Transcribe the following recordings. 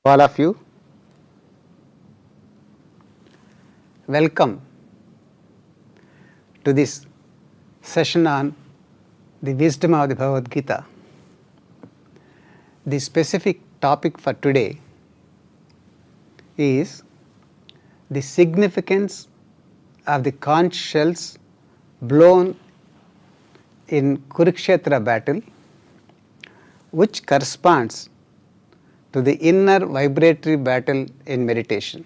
all of you. Welcome to this session on the wisdom of the Bhagavad Gita. The specific topic for today is the significance of the conch shells blown in Kurukshetra battle, which corresponds to the inner vibratory battle in meditation.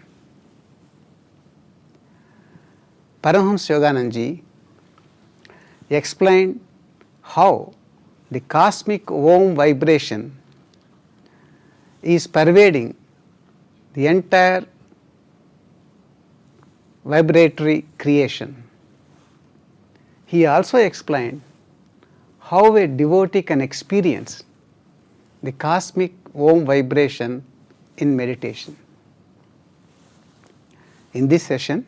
Paramahamsa Yogananda ji explained how the cosmic Om vibration is pervading the entire vibratory creation. He also explained how a devotee can experience the cosmic Om vibration in meditation. In this session,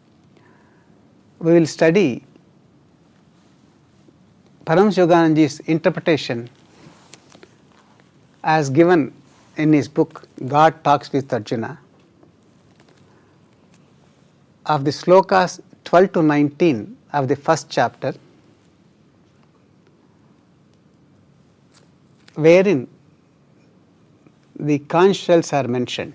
we will study Paramahamsa Yogananda ji's interpretation as given in his book God Talks with Arjuna of the slokas 12 to 19 of the first chapter, wherein the conch shells are mentioned.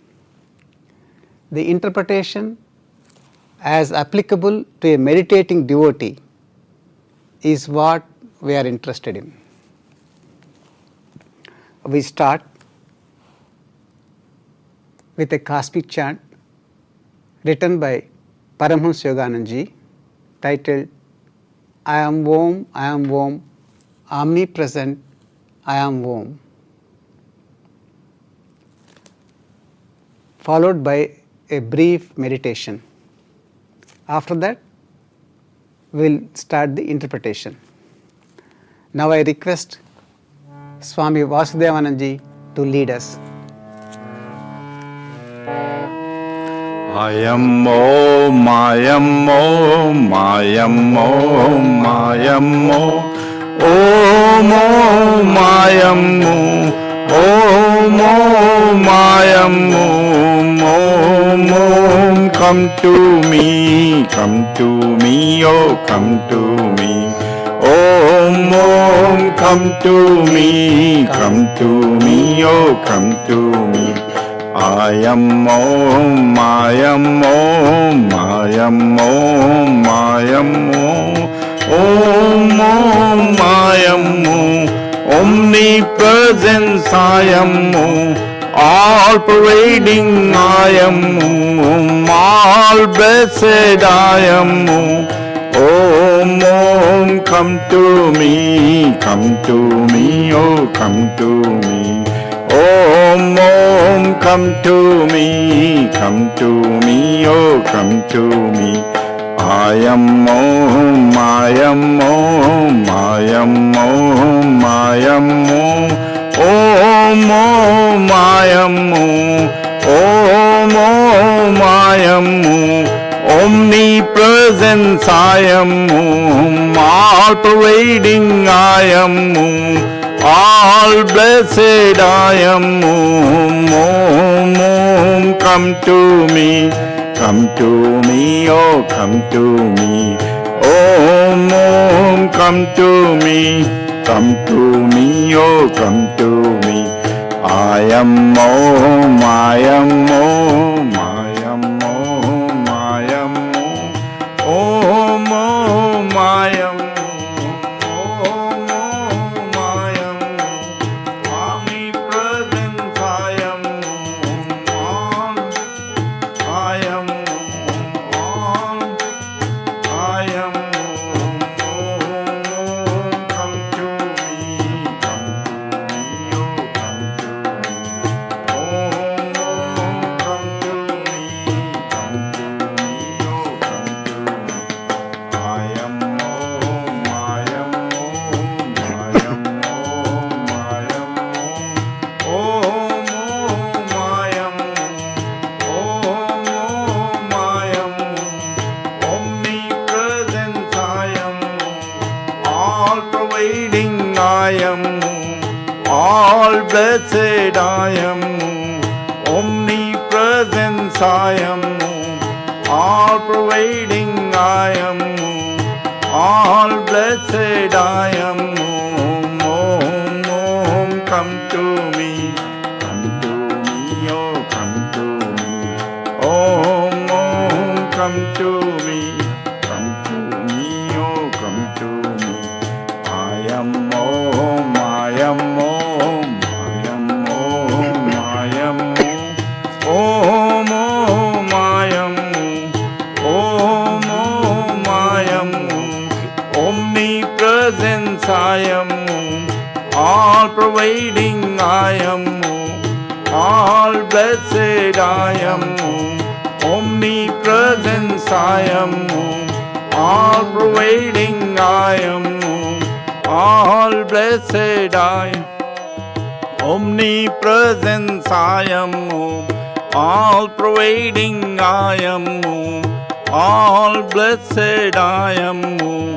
The interpretation as applicable to a meditating devotee is what we are interested in. We start with a cosmic chant written by Paramahamsa Yogananda ji titled I am Om, omnipresent, I am Om, followed by a brief meditation. After that, we will start the interpretation. Now I request Swami Vasudevananda ji to lead us. I am Om, I am Om, I am Om, I am Om, Om, I am Om, Om, I am Om, come to me, oh, come to me, Om, come to me, oh, come to me. I am Om, I am Om, I am Om, I am Om, I am Om, omnipresence I am Om, all pervading I am Om, all blessed I am Om, come to me, oh, come to me. Om, come to me, oh, come to me. I am Om, I am Om, I am Om, I am Om, I am Om, I am omnipresence I am Om, all pervading I am all blessed I am Om, come to me, oh, come to me, Om, come to me, oh, come to me. I am Om, I am Om, I am Om, I am Om, I am all blessed I am, I am Om. All pervading I am Om. All blessed I am Om. Om, Om, come to me. Come to me, oh, come to me. Om, Om, come to me. Come to me, oh, come to me. I am Om, I am Om, I am Om, I am Om. Om, Om, I am Om. Om, Om, I am Om. Omnipresence I am Om. All pervading I am Om. All blessed I am Om. Omnipresence I am Om. All pervading I am Om. All blessed I am. Omnipresence I am Om. All pervading I am Om. All blessed I am Om.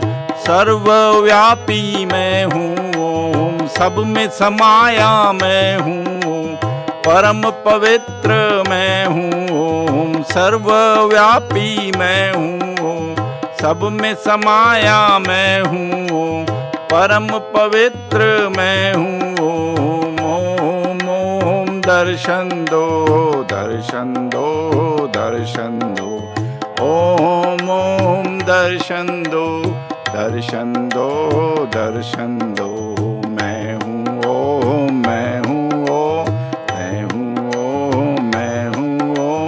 सर्वव्यापी मैं हूँ ओम, सब में समाया मैं हूँ ओम, परम पवित्र मैं हूँ ओम, सर्वव्यापी मैं हूँ ओम, सब में समाया मैं हूँ ओम, परम पवित्र मैं हूँ ओम। ओम, ओम, दर्शन दो, दर्शन दो, दर्शन दो। ओम, ओम, दर्शन दो, दर्शन दो, दर्शन दो। मैं हूँ ओ, मैं हूँ ओ, मैं हूँ ओ, मैं हूँ ओ।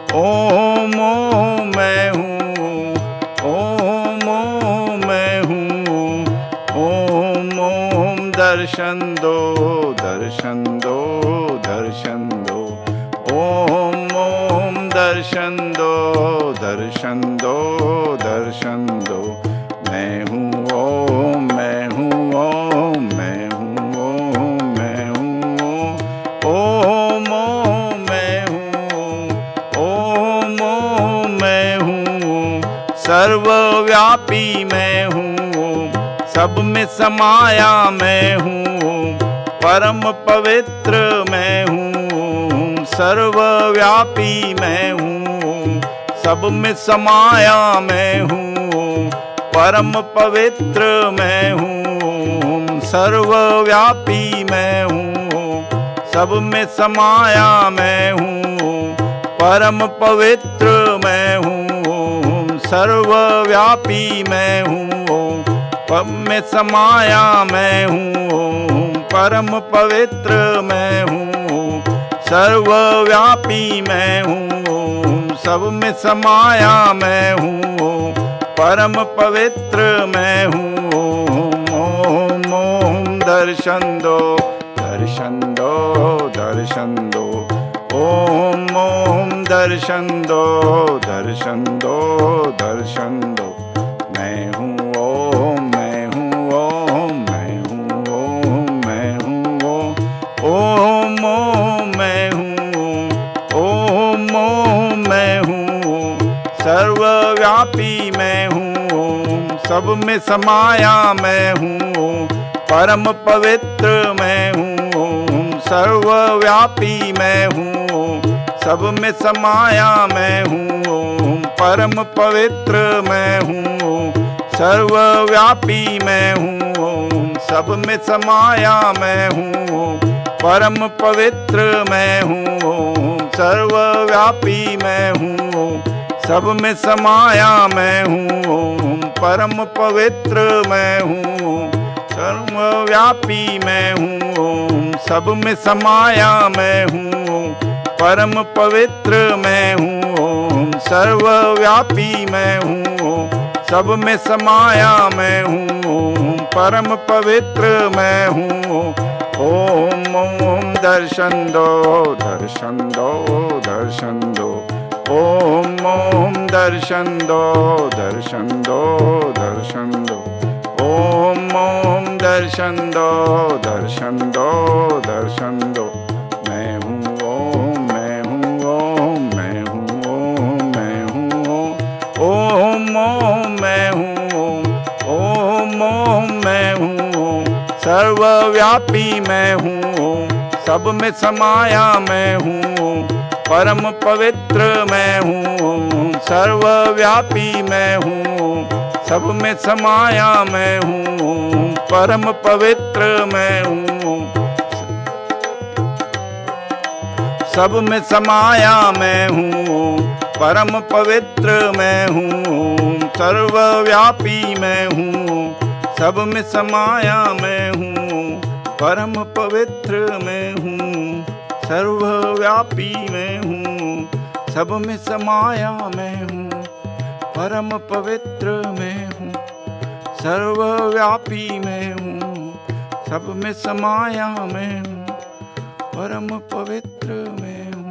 ओम, ओम, मैं हूँ ओम, ओम, मैं हूँ ओम, ओम, दर्शन दो, दर्शन दो, दर्शन दो। ओम, ओम, दर्शन दो, दर्शन दो, दर्शन दो। मैं हूँ ओम, मैं हूँ ओम, मैं हूँ ओम, मैं हूँ ओम। ओम, ओम, मैं हूँ ओम, ओम, मैं हूँ। सर्वव्यापी मैं हूँ ओम, सब में समाया मैं हूँ ओम, परम पवित्र मैं हूँ ओम। सर्वव्यापी मैं हूँ ओम, सब में समाया मैं हूँ ओम, परम पवित्र मैं हूँ ओम। सर्वव्यापी मैं हूँ ओम, सब में समाया मैं हूँ ओम, परम पवित्र मैं हूँ ओम। सर्वव्यापी मैं हूँ ओम, पम में समाया मैं हूँ ओम, परम पवित्र मैं हूँ ओम। सर्वव्यापी मैं हूँ ओम, सब में समाया मैं हूँ ओम, परम पवित्र मैं हूँ ओम। ओम, ओम, दर्शन दो, दर्शन दो, दर्शन दो। ओम, ओम, दर्शन दो, दर्शन दो, दर्शन दो। मैं हूँ ओम, मैं हूँ ओम, मैं हूँ ओम, मैं हूँ ओम। ओम, ओम, मैं हूँ ओम, ओम, मैं हूँ। सर्वव्यापी मैं हूँ ओम, सब में समाया मैं हूँ ओम, परम पवित्र मैं हूँ ओम। सर्वव्यापी मैं हूँ ओम, सब में समाया मैं हूँ ओम, परम पवित्र मैं हूँ ओम। सर्वव्यापी मैं हूँ ओम, सब में समाया मैं हूँ ओम, परम पवित्र मैं हूँ ओम। सर्वव्यापी मैं हूँ ओम, सब में समाया मैं हूँ ओम, परम पवित्र मैं हूँ ओम। सर्वव्यापी मैं हूँ ओम, सब में समाया मैं हूँ ओम, परम पवित्र मैं हूँ ओम। सर्वव्यापी मैं हूँ ओम, सब में समाया मैं हूँ ओम, परम पवित्र मैं हूँ ओम। ओम, ओम, दर्शन दो, दर्शन दो, दर्शन दो। ओम, ओम, दर्शन दो, दर्शन दो, दर्शन दो। ओम, ओम, दर्शन दो, दर्शन दो, दर्शन दो। मैं हूँ ओम, मैं हूँ ओम, मैं हूँ ओम, मैं हूँ ओम। ओम, ओम, मैं हूँ ओम, ओम, मैं हूँ। सर्वव्यापी मैं हूँ ओम, सब में समाया मैं हूँ ओम, परम पवित्र मैं हूँ, सर्वव्यापी मैं हूँ, सब में समाया मैं हूँ, परम पवित्र मैं हूँ, सब में समाया मैं हूँ, परम पवित्र मैं हूँ, सर्वव्यापी मैं हूँ, सब में समाया मैं हूँ, परम पवित्र मैं हूँ, सर्वव्यापी मैं हूँ, सब में समाया मैं हूँ, परम पवित्र मैं हूँ, सर्वव्यापी मैं हूँ, सब में समाया मैं हूँ, परम पवित्र मैं हूँ।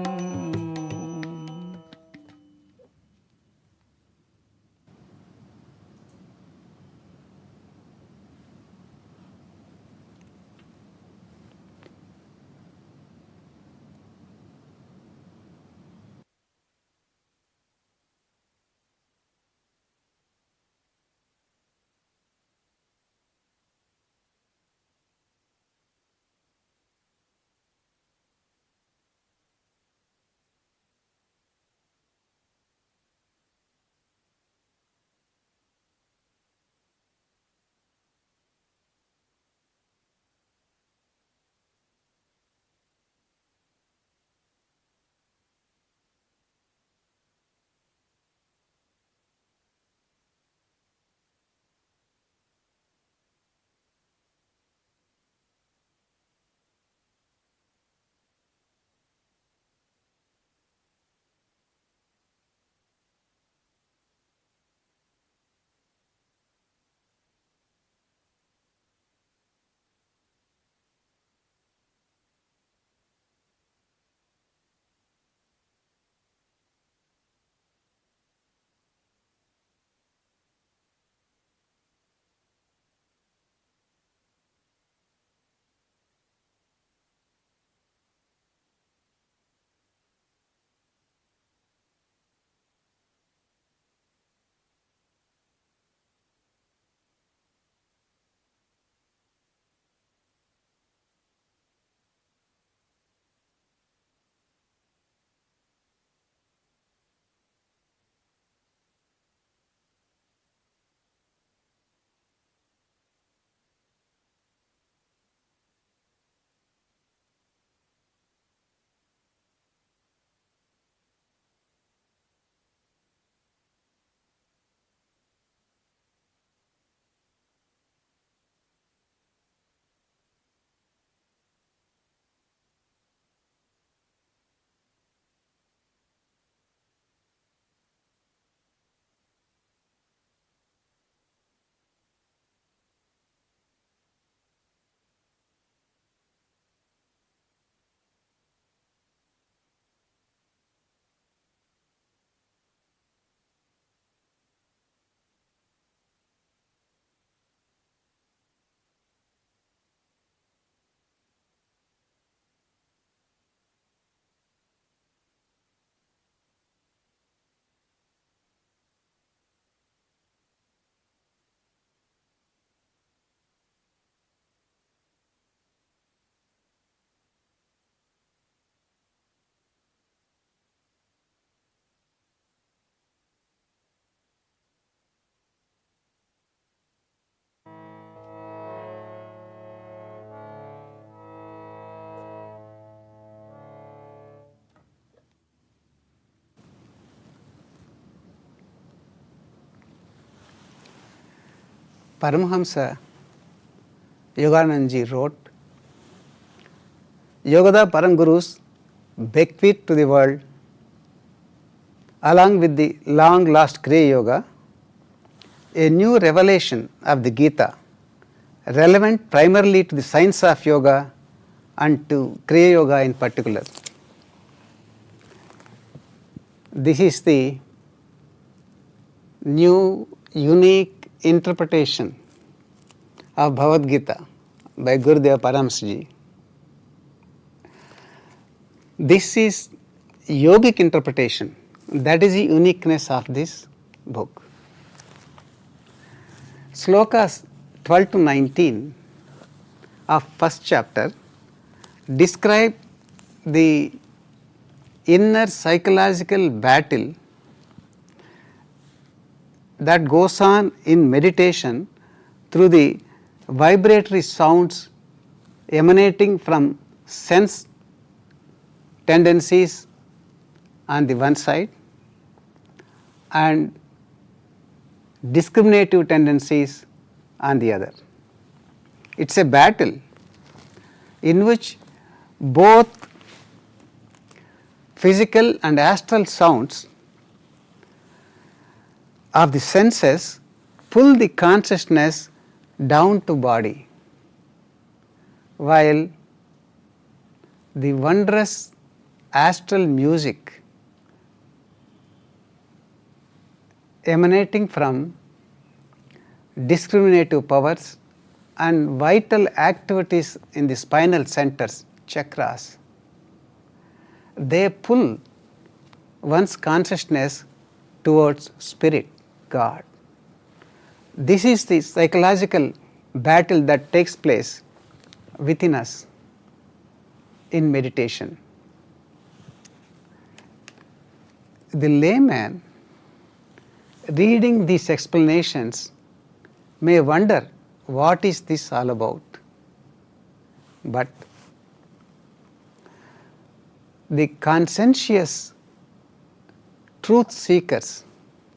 Paramahamsa Yoganand ji wrote, Yogada Param Gurus bequeath to the world, along with the long lost Kriya Yoga, a new revelation of the Gita, relevant primarily to the science of yoga and to Kriya Yoga in particular. This is the new unique interpretation of Bhagavad Gita by Gurudeva Paramahamsa ji. This is yogic interpretation. That is the uniqueness of this book. Slokas 12 to 19 of first chapter describe the inner psychological battle that goes on in meditation through the vibratory sounds emanating from sense tendencies on the one side and discriminative tendencies on the other. It is a battle in which both physical and astral sounds of the senses pull the consciousness down to body, while the wondrous astral music emanating from discriminative powers and vital activities in the spinal centers, chakras, they pull one's consciousness towards spirit, God. This is the psychological battle that takes place within us in meditation. The layman reading these explanations may wonder, what is this all about? But the conscientious truth seekers,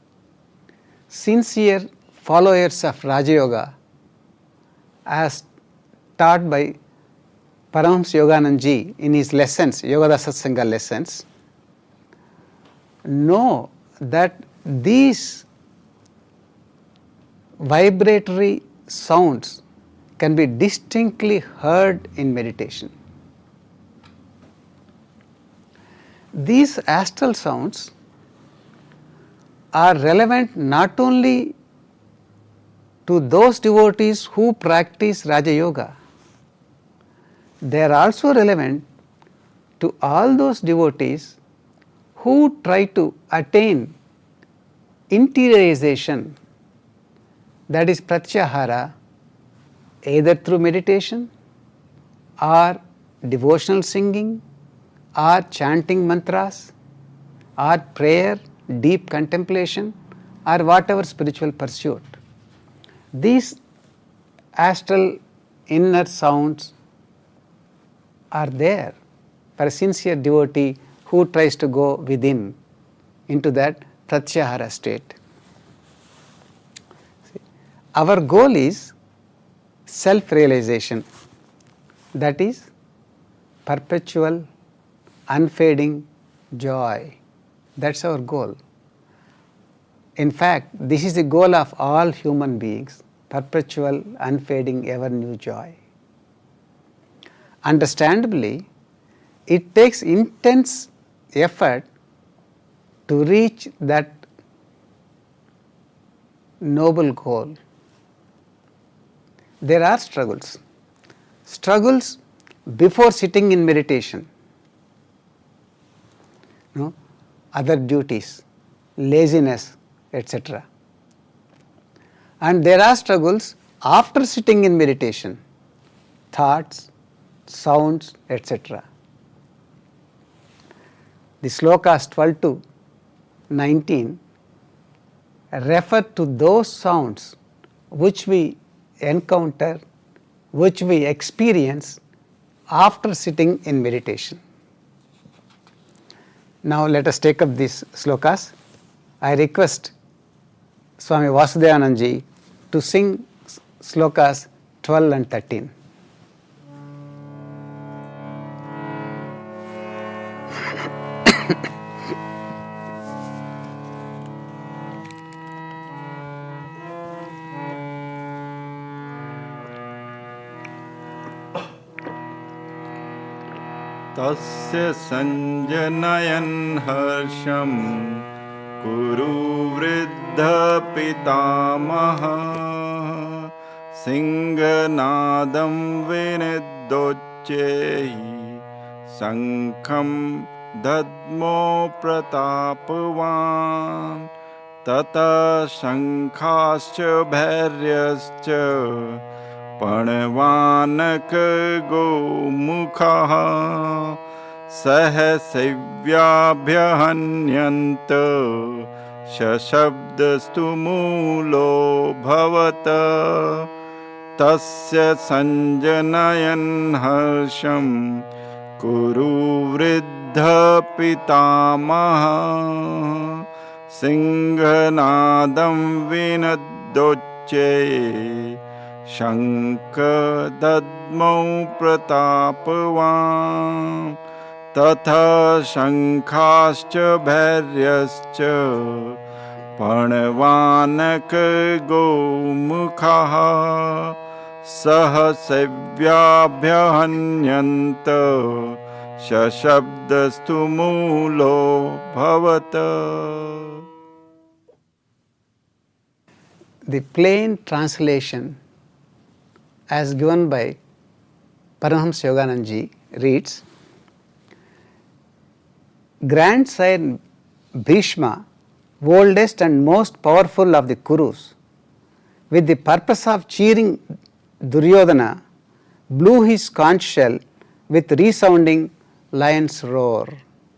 sincere followers of Raja Yoga, as taught by Paramahamsa Yogananda ji in his lessons, Yoga Satsanga lessons, know that these vibratory sounds can be distinctly heard in meditation. These astral sounds are relevant not only to those devotees who practice Raja Yoga, they are also relevant to all those devotees who try to attain interiorization, that is pratyahara, either through meditation or devotional singing or chanting mantras or prayer, deep contemplation or whatever spiritual pursuit. These astral inner sounds are there for a sincere devotee who tries to go within into that pratyahara state. See, our goal is self-realization, that is perpetual, unfading joy. That's our goal. In fact, this is the goal of all human beings, perpetual, unfading, ever new joy. Understandably, it takes intense effort to reach that noble goal. There are struggles before sitting in meditation, other duties, laziness, etc. And there are struggles after sitting in meditation, thoughts, sounds, etc. The slokas 12 to 19 refer to those sounds which we encounter, which we experience after sitting in meditation. Now let us take up these slokas. I request Swami Vasudevananda ji to sing slokas 12 and 13. Tasya sanjanayan harsham Kuru vriddha pitamaha Singhanadam viniddochehi Sankham dadmo pratapavan Tata sankhascha bhairyascha Panvanaka go mukha सहसैव्याभ्यहन्यन्त शशब्दस्तु मूलो भवत तस्य संजनयन् हर्षं कुरु वृद्ध पितामह सिंहनादं विनद्योच्चे शङ्खदद्मौ प्रतापवान् तथा शङ्खाश्च भैर्यश्च पणवानकगोमुखाः सहसैव्याभ्यहन्यन्त शशब्दस्तु मूलो भवत. The plain translation as given by Paramahamsa Yogananda ji reads, Grandsire Bhishma, oldest and most powerful of the Kurus, with the purpose of cheering Duryodhana, blew his conch shell with resounding lion's roar.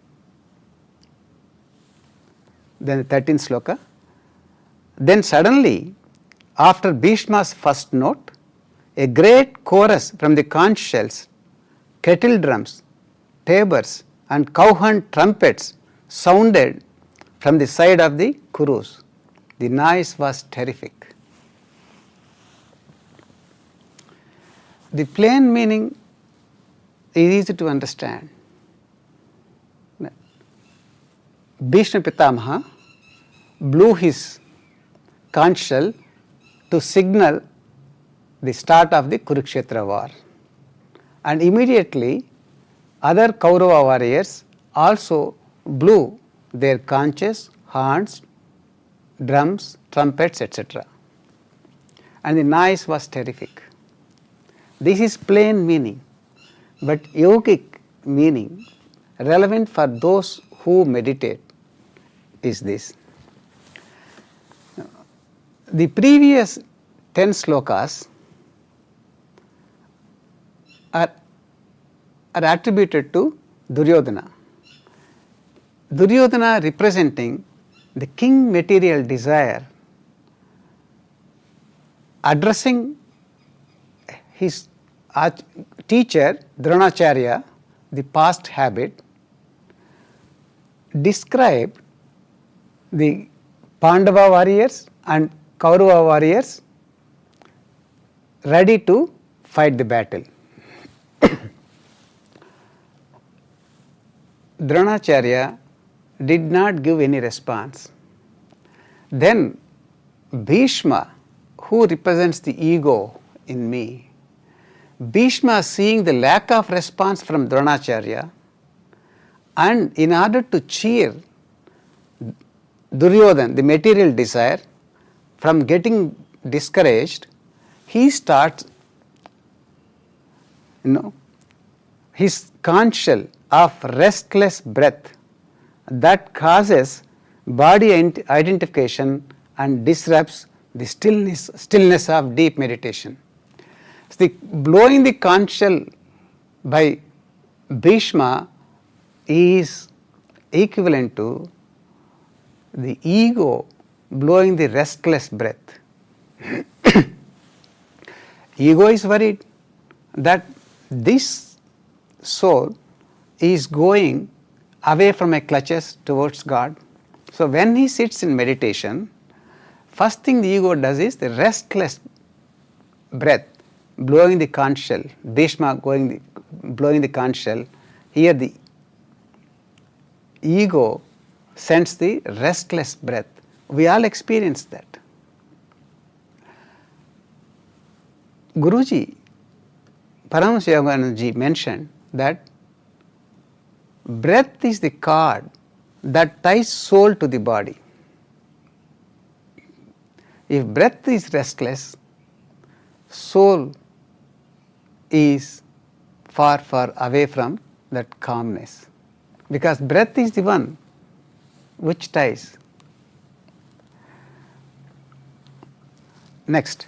Then the 13th sloka. Then suddenly, after Bhishma's first note, a great chorus from the conch shells, kettle drums, tabors and cowhand trumpets sounded from the side of the Kurus. The noise was terrific. The plain meaning is easy to understand. Bhishma Pitamaha blew his conch shell to signal the start of the Kurukshetra war, and immediately other Kaurava warriors also blew their conches, horns, drums, trumpets, etc. And the noise was terrific. This is plain meaning, but yogic meaning relevant for those who meditate is this. The previous 10 slokas are attributed to Duryodhana. Duryodhana representing the king material desire, addressing his teacher Dronacharya, the past habit, described the Pandava warriors and Kaurava warriors ready to fight the battle. Dronacharya did not give any response. Then Bhishma, who represents the ego in me, Bhishma, seeing the lack of response from Dronacharya, and in order to cheer Duryodhana, the material desire, from getting discouraged, he starts, his conch shell of restless breath that causes body identification and disrupts the stillness of deep meditation. So the blowing the conch shell by Bhishma is equivalent to the ego blowing the restless breath. Ego is worried that this soul is going away from my clutches towards God. So when he sits in meditation, first thing the ego does is the restless breath, blowing the conch shell, Bhishma blowing the conch shell. Here the ego sends the restless breath. We all experience that. Guruji, Paramahamsa Yogananda ji mentioned that breath is the cord that ties soul to the body. If breath is restless, soul is far, far away from that calmness, because breath is the one which ties. Next,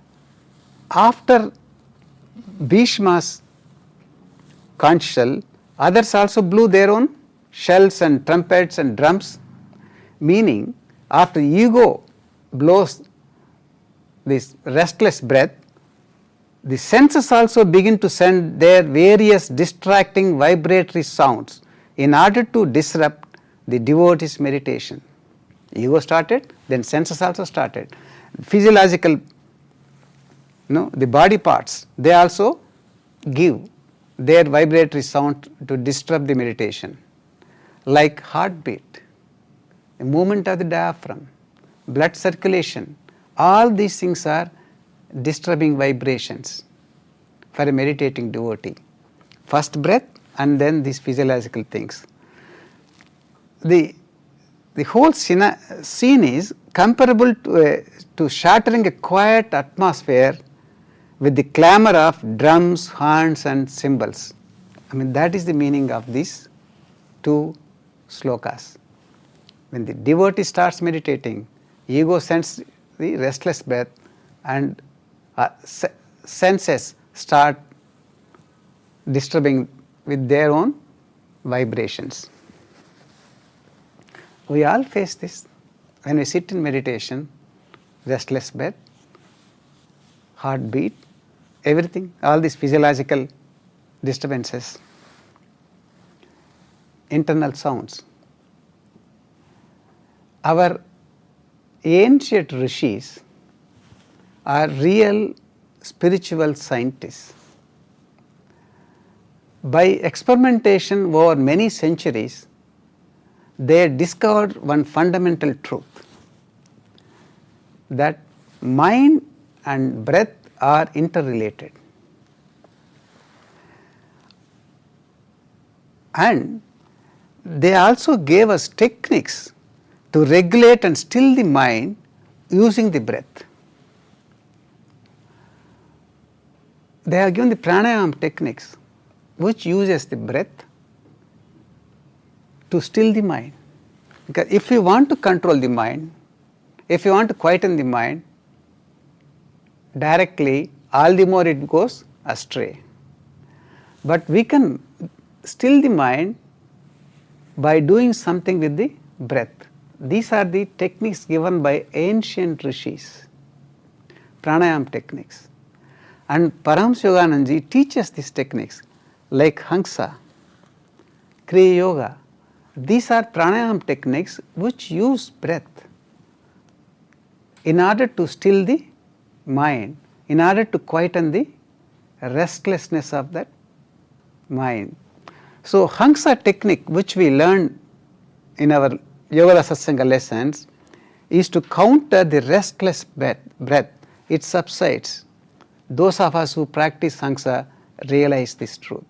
after Bhishma's conch shell Others also blew their own shells and trumpets and drums, meaning after ego blows this restless breath, the senses also begin to send their various distracting vibratory sounds in order to disrupt the devotee's meditation. Ego started, then senses also started. Physiological, the body parts, they also give their vibratory sound to disturb the meditation, like heartbeat, the movement of the diaphragm, blood circulation. All these things are disturbing vibrations for a meditating devotee. First breath and then these physiological things. The whole scene is comparable to shattering a quiet atmosphere with the clamor of drums, horns and cymbals. I mean, that is the meaning of these two slokas. When the devotee starts meditating, ego sends the restless breath and senses start disturbing with their own vibrations. We all face this when we sit in meditation, restless breath, heartbeat, everything, all these physiological disturbances, internal sounds. Our ancient rishis are real spiritual scientists. By experimentation over many centuries, they discovered one fundamental truth, that mind and breath are interrelated. And they also gave us techniques to regulate and still the mind using the breath. They have given the pranayama techniques which uses the breath to still the mind. Because if you want to control the mind, if you want to quieten the mind, directly all the more it goes astray. But we can still the mind by doing something with the breath. These are the techniques given by ancient rishis, pranayama techniques. And Paramahansa Yogananda teaches these techniques like Hangsa, Kriya Yoga. These are pranayama techniques which use breath in order to still the mind, in order to quieten the restlessness of that mind. So, Hangsa technique which we learn in our Yoga Satsanga lessons is to counter the restless breath. It subsides. Those of us who practice Hangsa realize this truth.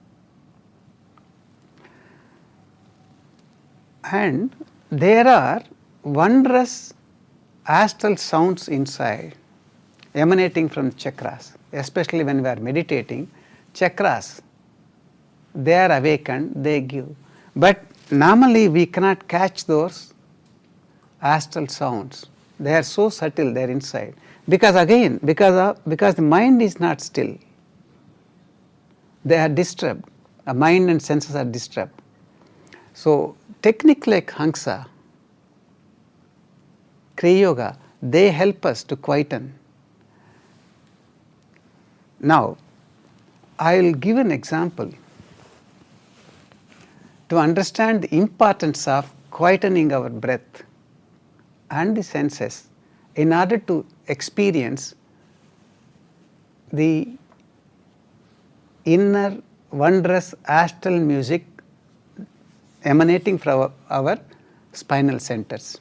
And there are wondrous astral sounds inside emanating from chakras, especially when we are meditating. Chakras, they are awakened, they give. But normally we cannot catch those astral sounds. They are so subtle, they are inside. Because again, because the mind is not still, they are disturbed. The mind and senses are disturbed. So, technique like Hangsa, Kriya Yoga, they help us to quieten. Now, I will give an example to understand the importance of quietening our breath and the senses in order to experience the inner wondrous astral music emanating from our spinal centers.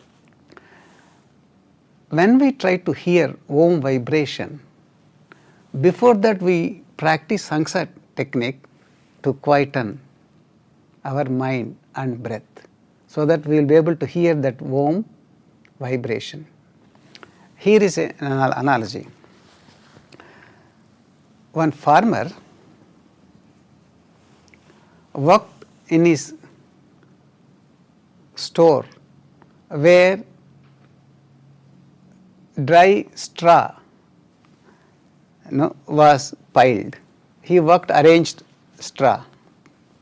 When we try to hear Om vibration, before that we practice Hangsa technique to quieten our mind and breath, so that we will be able to hear that Om vibration. Here is an analogy. One farmer worked in his store where dry straw was piled. He worked arranged straw.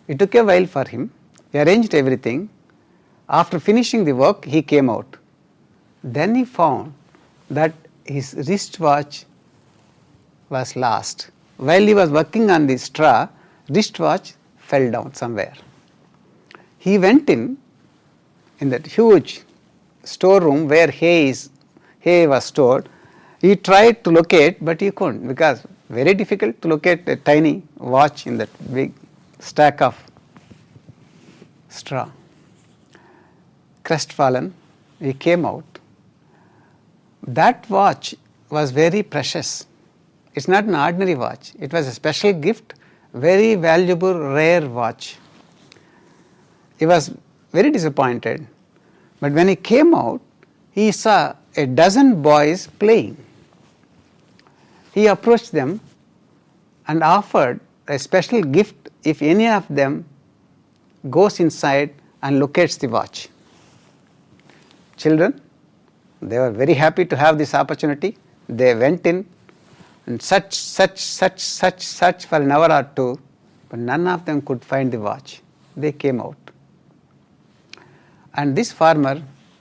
It took a while for him. He arranged everything. After finishing the work, he came out. Then he found that his wristwatch was lost. While he was working on the straw, wristwatch fell down somewhere. He went in that huge storeroom where hay was stored. He tried to locate, but he couldn't, because very difficult to locate a tiny watch in that big stack of straw. Crestfallen, he came out. That watch was very precious. It's not an ordinary watch. It was a special gift, very valuable, rare watch. He was very disappointed. But when he came out, he saw a dozen boys playing. He approached them and offered a special gift if any of them goes inside and locates the watch. Children, they were very happy to have this opportunity. They went in and searched for an hour or two, but none of them could find the watch. They came out. And this farmer,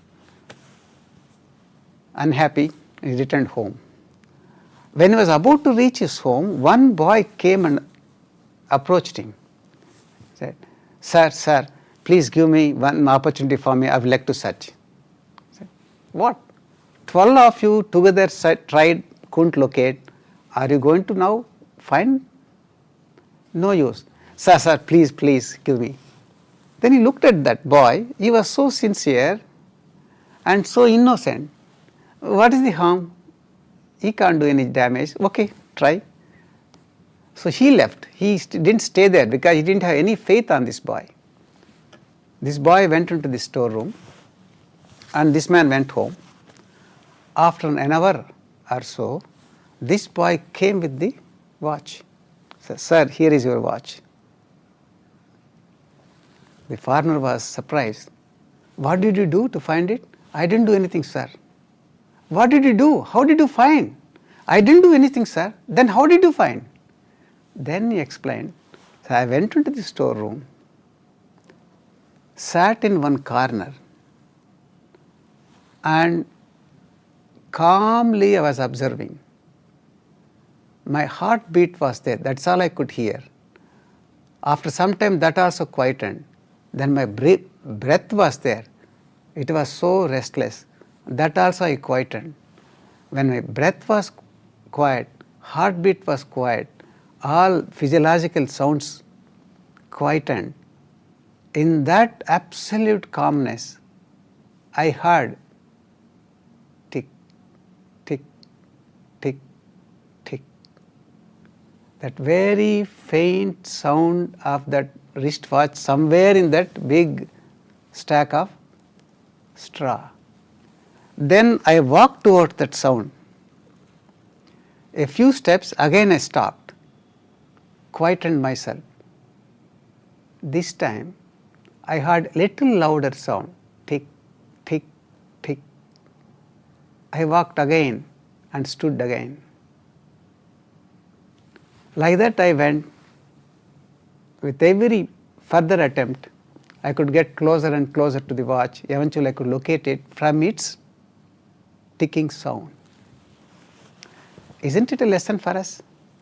unhappy, he returned home. When he was about to reach his home, one boy came and approached him. He said, Sir, please give me one opportunity for me. I would like to search. He said, what? 12 of you together tried, couldn't locate. Are you going to now find? No use. Sir, please give me. Then he looked at that boy. He was so sincere and so innocent. What is the harm? He can't do any damage. Okay, try. So he left. He didn't stay there because he didn't have any faith on this boy. This boy went into the storeroom and this man went home. After an hour or so, this boy came with the watch. Said, Sir, here is your watch. The farmer was surprised. What did you do to find it? I didn't do anything, sir. What did you do? How did you find? I didn't do anything, sir. Then how did you find? Then he explained. So I went into the storeroom, sat in one corner, and calmly I was observing. My heartbeat was there. That's all I could hear. After some time, that also quietened. Then my breath was there. It was so restless. That also I quietened. When my breath was quiet, heartbeat was quiet, all physiological sounds quietened. In that absolute calmness, I heard tick, tick, tick, tick. That very faint sound of that wristwatch somewhere in that big stack of straw. Then I walked towards that sound. A few steps, again I stopped, quietened myself. This time I heard little louder sound, tick, tick, tick. I walked again and stood again. Like that I went. With every further attempt, I could get closer and closer to the watch. Eventually I could locate it from its ticking sound. Isn't it a lesson for us?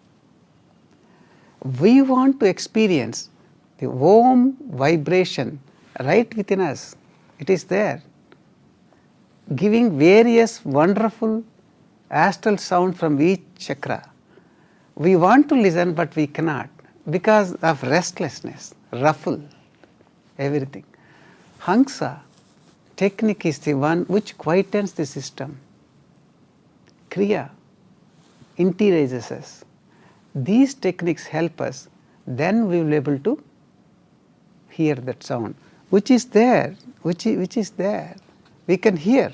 We want to experience the Om vibration right within us. It is there, giving various wonderful astral sound from each chakra. We want to listen, but we cannot because of restlessness, ruffle, everything. Hangsa technique is the one which quietens the system. Kriya interiorises us. These techniques help us, then we will be able to hear that sound, which is there, which is there. We can hear.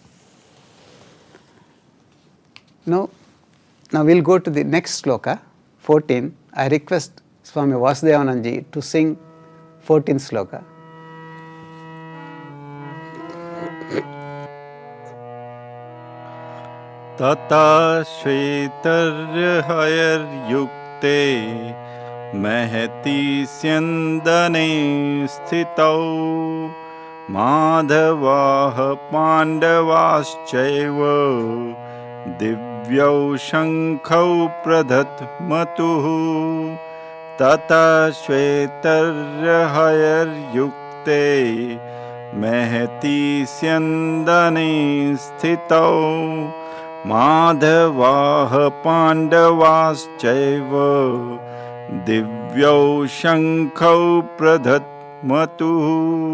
Now we will go to the next sloka, 14. I request Swami Vasudevanandaji to sing 14th sloka. Tata Shvetarya Hayar Yukte महति स्यन्दने स्थितौ माधवाः पाण्डवाश्चैव दिव्यौ शङ्खौ प्रदध्मतुः ततः श्वेतर्हयर्युक्ते महति स्यन्दने स्थितौ माधवाः पाण्डवाश्चैव दिव्यौ शङ्खौ प्रदध्मतुः.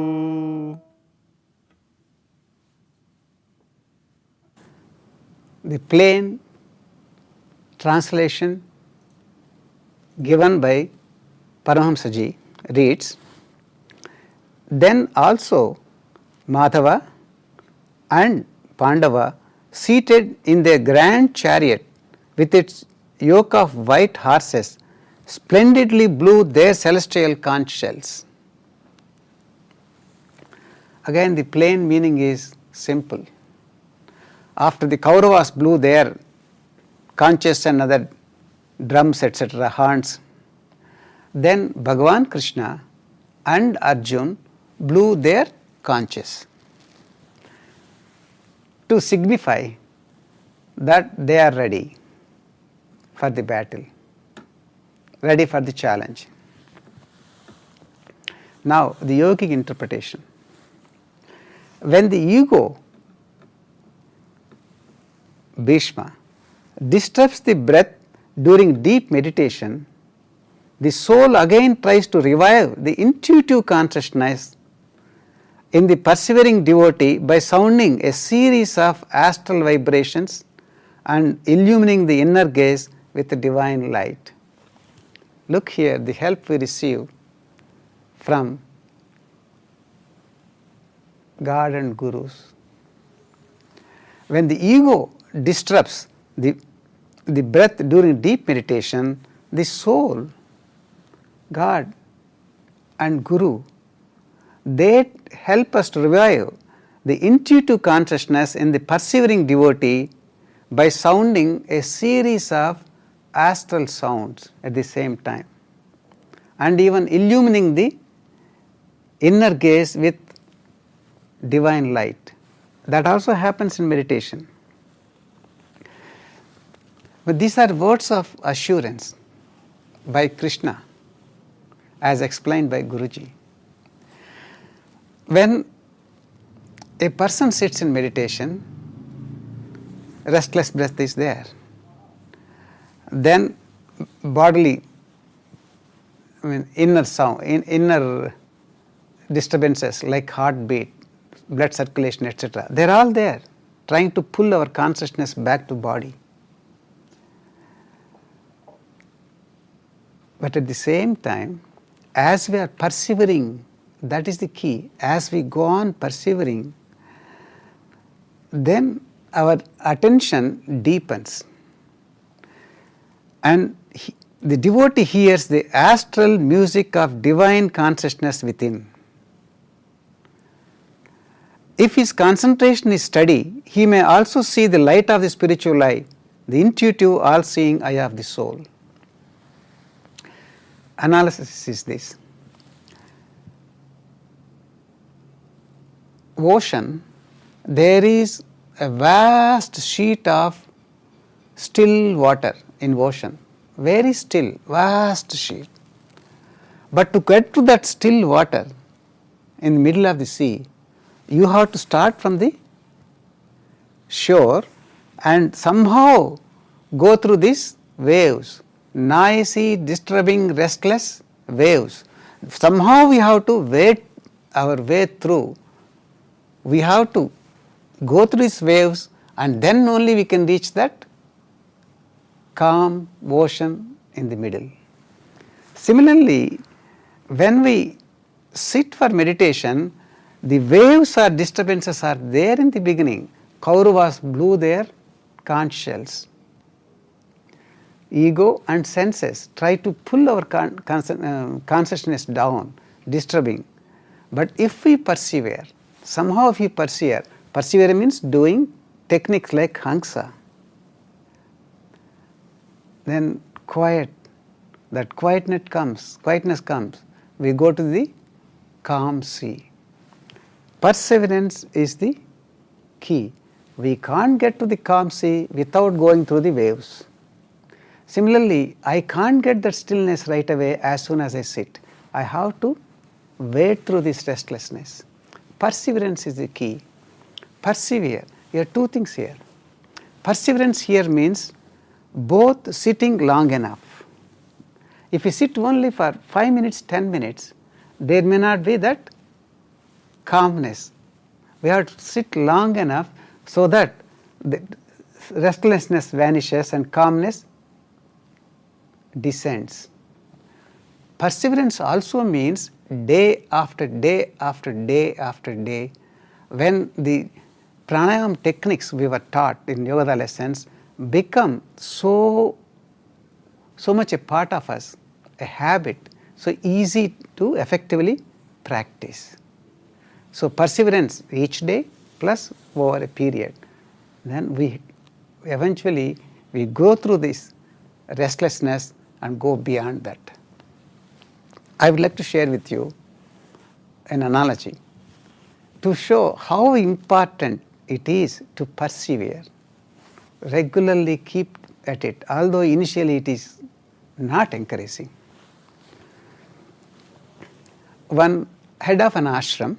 The plain translation given by Paramahamsa ji reads, then also Madhava and Pandava, seated in their grand chariot with its yoke of white horses, splendidly blew their celestial conch shells. Again, the plain meaning is simple. After the Kauravas blew their conches and other drums, etc., horns, then Bhagavan Krishna and Arjun blew their conches to signify that they are ready for the battle, ready for the challenge. Now, the yogic interpretation. When the ego, Bhishma, disturbs the breath during deep meditation, the soul again tries to revive the intuitive consciousness in the persevering devotee by sounding a series of astral vibrations and illumining the inner gaze with the divine light. Look here, the help we receive from God and Gurus. When the ego disrupts the breath during deep meditation, the soul, God and Guru, they help us to revive the intuitive consciousness in the persevering devotee by sounding a series of astral sounds at the same time and even illumining the inner gaze with divine light. That also happens in meditation. But these are words of assurance by Krishna as explained by Guruji. When a person sits in meditation, restless breath is there. Then bodily, inner sound, inner disturbances like heartbeat, blood circulation, etc., they are all there, trying to pull our consciousness back to body. But at the same time, as we are persevering, that is the key, as we go on persevering, then our attention deepens and the devotee hears the astral music of divine consciousness within. If his concentration is steady, he may also see the light of the spiritual eye, the intuitive all-seeing eye of the soul. Analysis is this. Ocean, there is a vast sheet of still water in ocean, very still, vast sheet. But to get to that still water in the middle of the sea, you have to start from the shore and somehow go through these waves, noisy, disturbing, restless waves. Somehow we have to wade our way through. We have to go through these waves and then only we can reach that calm ocean in the middle. Similarly, when we sit for meditation, the waves or disturbances are there in the beginning. Kauravas blew their conch shells. Ego and senses try to pull our consciousness down, disturbing. But if we persevere, somehow if we persevere means doing techniques like Hangsa, then quiet, that quietness comes, we go to the calm sea. Perseverance is the key. We can't get to the calm sea without going through the waves. Similarly, I can't get that stillness right away as soon as I sit. I have to wait through this restlessness. Perseverance is the key. Persevere. There are two things here. Perseverance here means both sitting long enough. If you sit only for 5 minutes, 10 minutes, there may not be that calmness. We have to sit long enough so that the restlessness vanishes and calmness descends. Perseverance also means day after day after day after day, when the pranayama techniques we were taught in yoga lessons become so much a part of us, a habit, so easy to effectively practice. So perseverance each day plus over a period, then we eventually we go through this restlessness and go beyond that. I would like to share with you an analogy to show how important it is to persevere, regularly keep at it, although initially it is not encouraging. One head of an ashram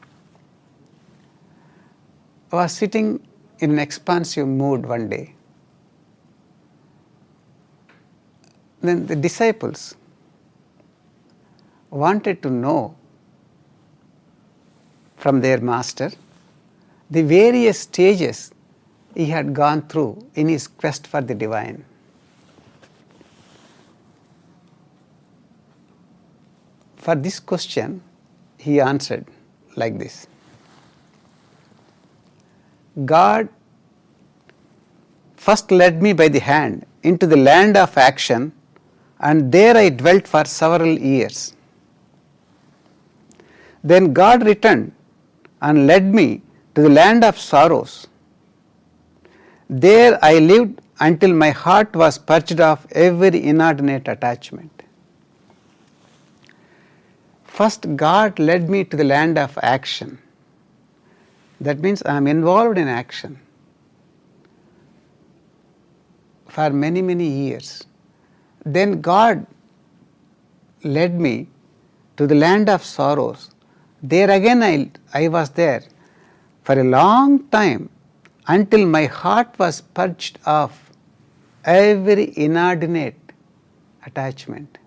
was sitting in an expansive mood one day. Then the disciples wanted to know from their master the various stages he had gone through in his quest for the divine. For this question, he answered like this: God first led me by the hand into the land of action, and there I dwelt for several years. Then God returned and led me to the land of sorrows. There I lived until my heart was purged of every inordinate attachment. First, God led me to the land of action. That means I am involved in action for many, many years. Then God led me to the land of sorrows. There again I was there for a long time until my heart was purged of every inordinate attachment.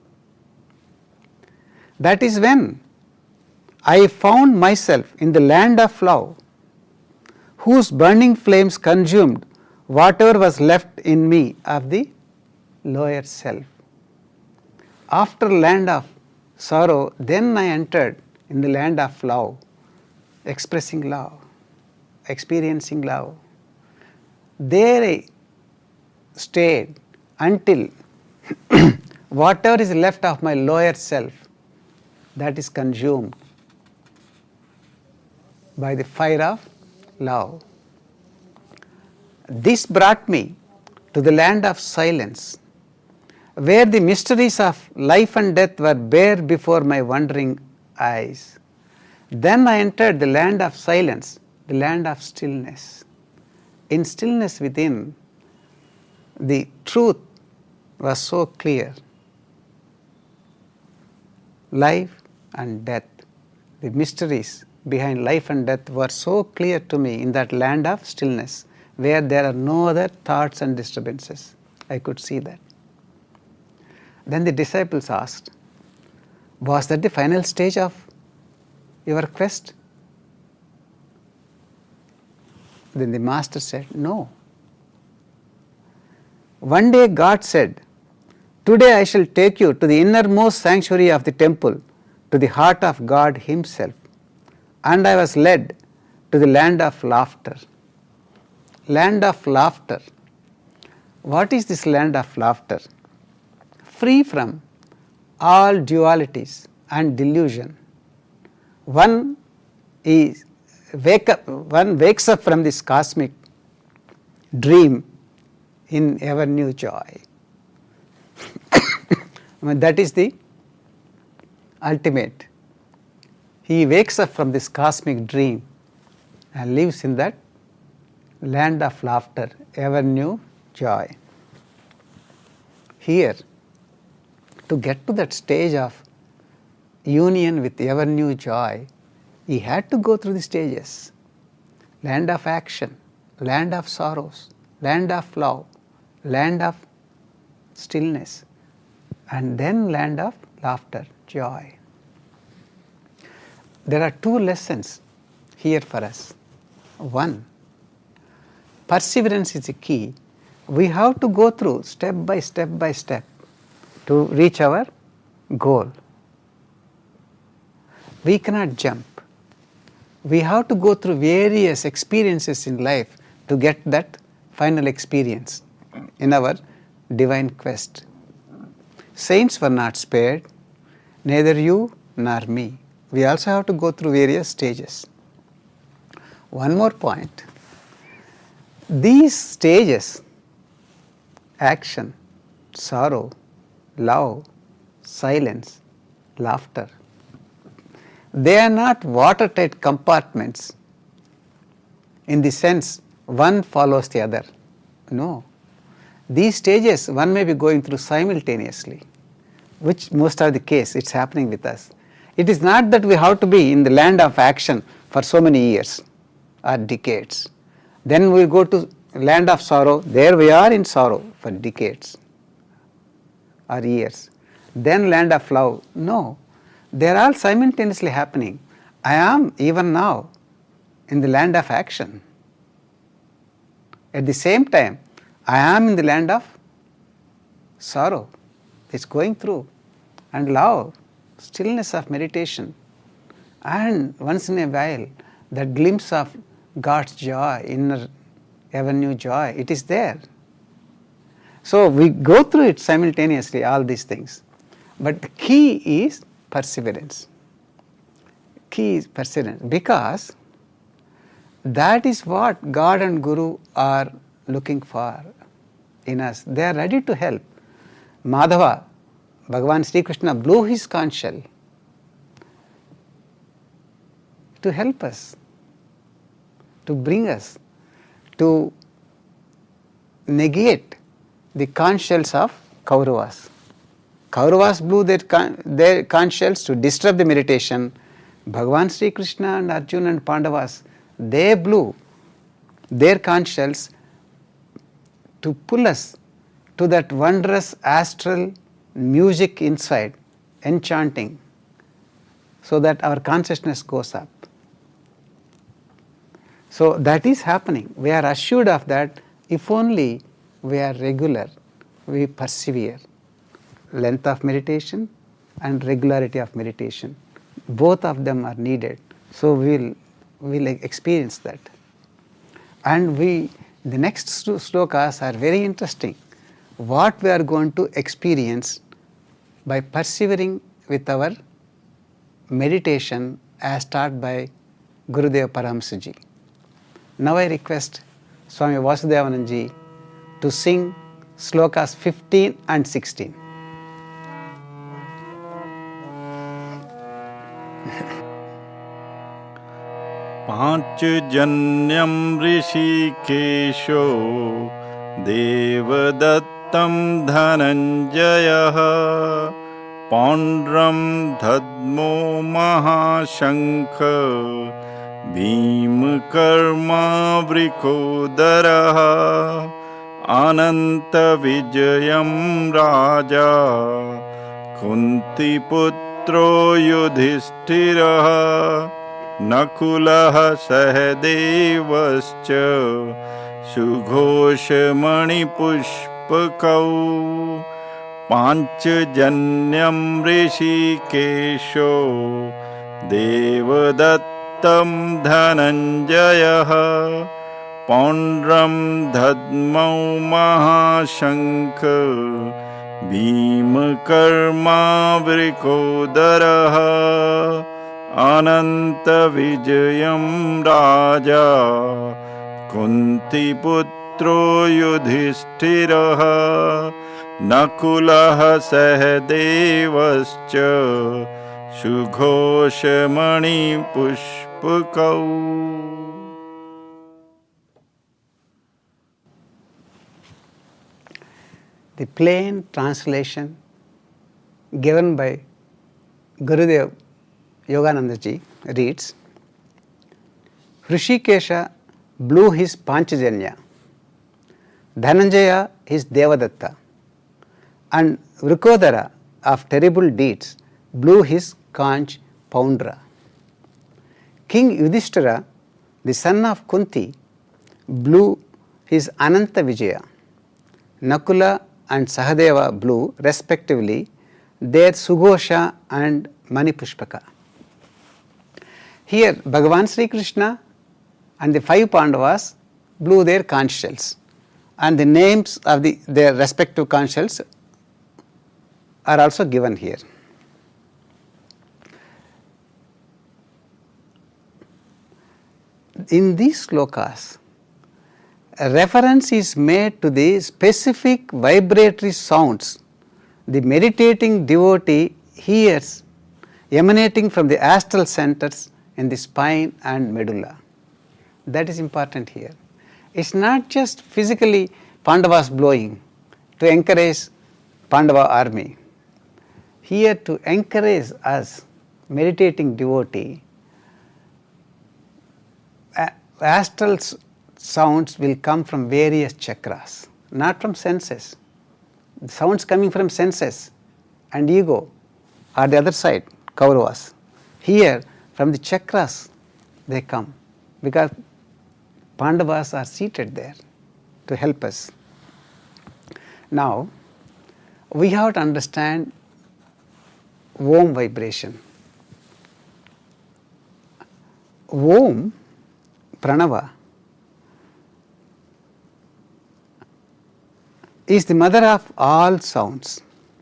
That is when I found myself in the land of love, whose burning flames consumed whatever was left in me of the lower self. After land of sorrow, then I entered in the land of love, expressing love, experiencing love. There I stayed until whatever is left of my lower self, that is consumed by the fire of love. This brought me to the land of silence, where the mysteries of life and death were bare before my wondering eyes. Then I entered the land of silence, the land of stillness. In stillness within, the truth was so clear. Life and death, the mysteries behind life and death were so clear to me in that land of stillness, where there are no other thoughts and disturbances. I could see that. Then the disciples asked, was that the final stage of your quest? Then the master said, no. One day God said, today I shall take you to the innermost sanctuary of the temple, to the heart of God Himself. And I was led to the land of laughter. Land of laughter. What is this land of laughter? Free from all dualities and delusion. One wakes up from this cosmic dream in ever new joy. that is the ultimate. He wakes up from this cosmic dream and lives in that land of laughter, ever new joy. Here, to get to that stage of union with ever new joy, he had to go through the stages. Land of action, land of sorrows, land of love, land of stillness, and then land of laughter, joy. There are two lessons here for us. One, perseverance is the key. We have to go through step by step to reach our goal. We cannot jump. We have to go through various experiences in life to get that final experience in our divine quest. Saints were not spared, neither you nor me. We also have to go through various stages. One more point. These stages, action, sorrow, love, silence, laughter, they are not watertight compartments in the sense one follows the other. No. These stages one may be going through simultaneously, which most of the case it's happening with us. It is not that we have to be in the land of action for so many years or decades. Then we go to land of sorrow, there we are in sorrow for decades or years. Then land of love. No, they are all simultaneously happening. I am even now in the land of action. At the same time, I am in the land of sorrow. It's going through. And love, stillness of meditation. And once in a while, that glimpse of God's joy, inner ever new joy, it is there. So we go through it simultaneously, all these things. But the key is perseverance. Key is perseverance, because that is what God and Guru are looking for in us. They are ready to help. Madhava, Bhagavan Sri Krishna blew his conch shell to help us, to bring us, to negate the conch shells of Kauravas. Kauravas blew their conch shells to disturb the meditation. Bhagavan Sri Krishna and Arjuna and Pandavas, they blew their conch shells to pull us to that wondrous astral music inside, enchanting, so that our consciousness goes up. So that is happening. We are assured of that if only we are regular, we persevere. Length of meditation and regularity of meditation, both of them are needed. So we'll experience that. And the next slokas are very interesting. What we are going to experience by persevering with our meditation as taught by Gurudev Paramahansa Ji. Now I request Swami Vasudevanand Ji to sing slokas 15 and 16. पांचजन्यं ऋषिकेशो देवदत्तं धनञ्जयः पौण्ड्रं दद्मो महाशङ्ख भीमकर्मावृकोदरः अनन्तविजयं राजा कुन्तीपुत्रो युधिष्ठिरः नकुलः सहदेवश्च सुघोषमणिपुष्पकौ पाञ्चजन्यं ऋषिकेशो देवदत्तं धनञ्जयः पौण्ड्रं दद्मौ महाशङ्ख भीमकर्मावृकोदरः अनन्तविजयं राजा कुन्तीपुत्रो युधिष्ठिरः नकुलः सहदेवश्च सुघोषमणिपुष्पकौ. The plain translation given by Gurudev Yoganandaji reads, Hrishikesha blew his Panchajanya, Dhananjaya his Devadatta, and Vrikodara of terrible deeds blew his conch Poundra. King Yudhishthira, the son of Kunti, blew his Ananta Vijaya. Nakula and Sahadeva blew respectively their Sughosha and Manipushpaka. Here Bhagavan Sri Krishna and the 5 Pandavas blew their conch shells, and the names of their respective conch shells are also given here. In these slokas, a reference is made to the specific vibratory sounds the meditating devotee hears emanating from the astral centers in the spine and medulla. That is important here. It's not just physically Pandavas blowing to encourage Pandava army. Here to encourage us, meditating devotee, astral sounds will come from various chakras, not from senses. The sounds coming from senses and ego are the other side, Kauravas. Here from the chakras they come, because Pandavas are seated there to help us. Now we have to understand Om vibration. Om, Pranava, is the mother of all sounds.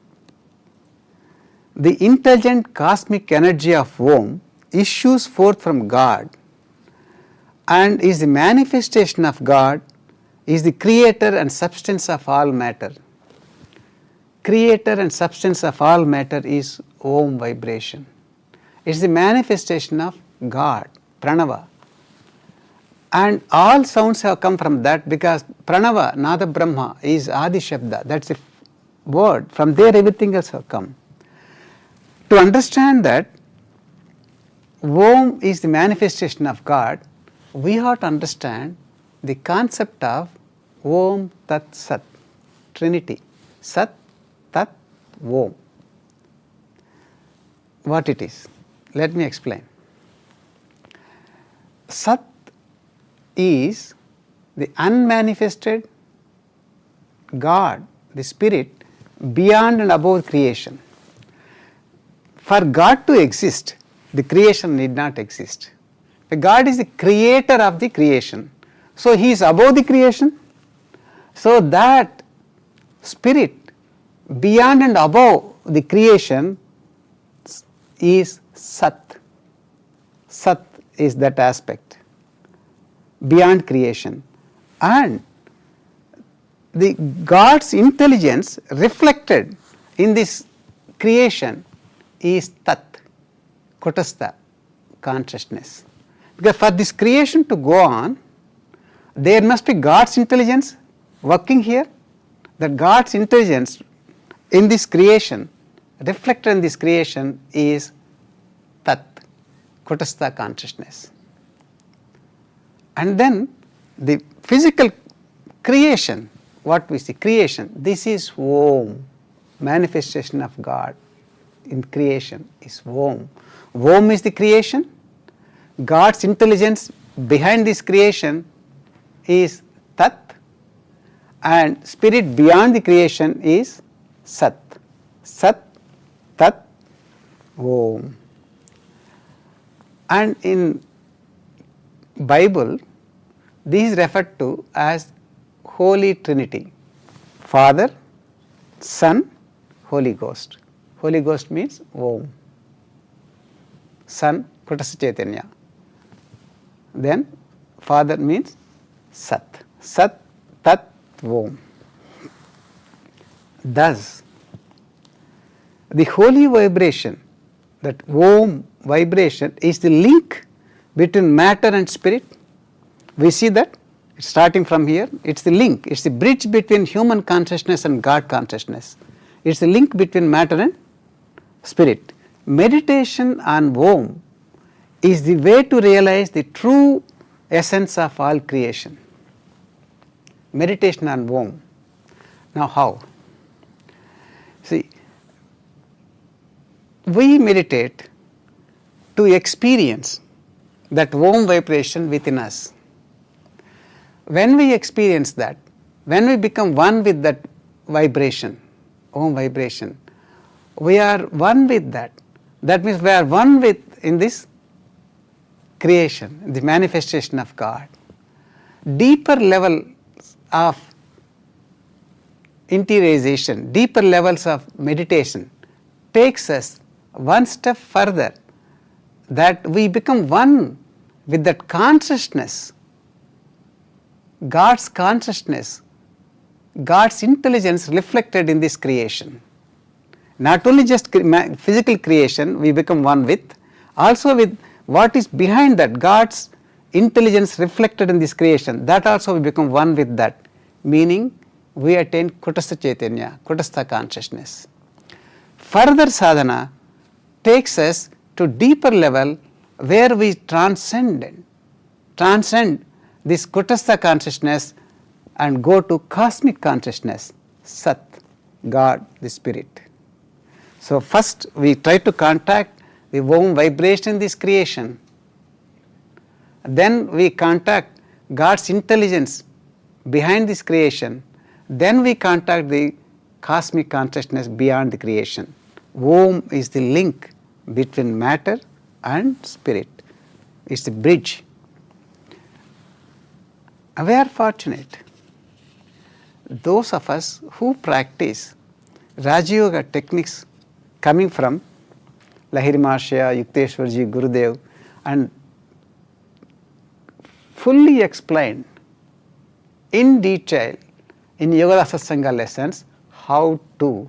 The intelligent cosmic energy of Om issues forth from God and is the manifestation of God, is the creator and substance of all matter. Creator and substance of all matter is Om vibration. It is the manifestation of God, Pranava. And all sounds have come from that, because Pranava, Nada Brahma, is Adi Shabda. That's a word. From there everything else have come. To understand that Om is the manifestation of God, we have to understand the concept of Om Tat Sat, Trinity. Sat, Tat, Om. What it is? Let me explain. Sat is the unmanifested God, the Spirit, beyond and above creation. For God to exist, the creation need not exist. The God is the creator of the creation. So He is above the creation. So that Spirit beyond and above the creation is Sat. Sat is that aspect, beyond creation. And the God's intelligence reflected in this creation is Tat, Kutastha, consciousness. Because for this creation to go on, there must be God's intelligence working here. That God's intelligence in this creation, reflected in this creation, is Tat, Kutastha consciousness. And then the physical creation, what we see, creation, this is Om, manifestation of God in creation is Om. Om is the creation. God's intelligence behind this creation is Tat, and Spirit beyond the creation is Sat. Sat, Tat, Om. And in Bible, this is referred to as Holy Trinity, Father, Son, Holy Ghost. Holy Ghost means Om. Son, Kutastha Chaitanya. Then Father means Sat. Sat, Tat, Om. Thus, the holy vibration, that Om vibration, is the link between matter and spirit. We see that starting from here, it is the link, it is the bridge between human consciousness and God consciousness. It is the link between matter and spirit. Meditation on Om is the way to realize the true essence of all creation. Meditation on Om. Now how? See, we meditate to experience that Om vibration within us. When we experience that, when we become one with that vibration, Om vibration, we are one with that. That means we are one with in this creation, the manifestation of God. Deeper level of interiorization, deeper levels of meditation takes us one step further, that we become one with that consciousness, God's consciousness, God's intelligence reflected in this creation. Not only just physical creation we become one with, also with what is behind that, God's intelligence reflected in this creation, that also we become one with that, meaning we attain Kutastha Chaitanya, Kutastha consciousness. Further sadhana takes us to deeper level where we transcend this Kutastha consciousness and go to cosmic consciousness, Sat, God, the Spirit. So first we try to contact the Om vibration in this creation, then we contact God's intelligence behind this creation, then we contact the cosmic consciousness beyond the creation. Om is the link between matter and spirit. It is the bridge. We are fortunate. Those of us who practice Raja Yoga techniques coming from Lahiri Mahasaya, Yukteswarji, Gurudev, and fully explained in detail in Yoga Satsanga lessons how to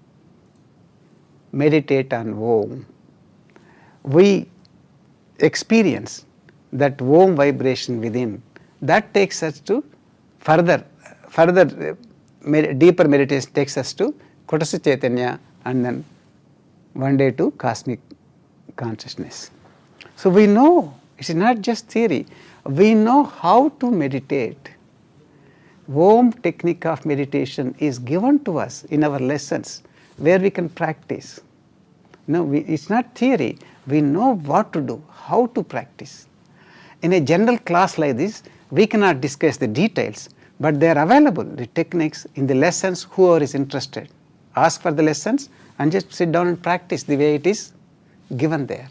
meditate on Om. We experience that Om vibration within, that takes us to further deeper meditation takes us to Kutastha Chaitanya, and then one day to cosmic consciousness. So we know, it is not just theory, we know how to meditate. Om technique of meditation is given to us in our lessons where we can practice. No, it's not theory, we know what to do, how to practice. In a general class like this, we cannot discuss the details, but they are available, the techniques in the lessons. Whoever is interested, ask for the lessons and just sit down and practice the way it is given there.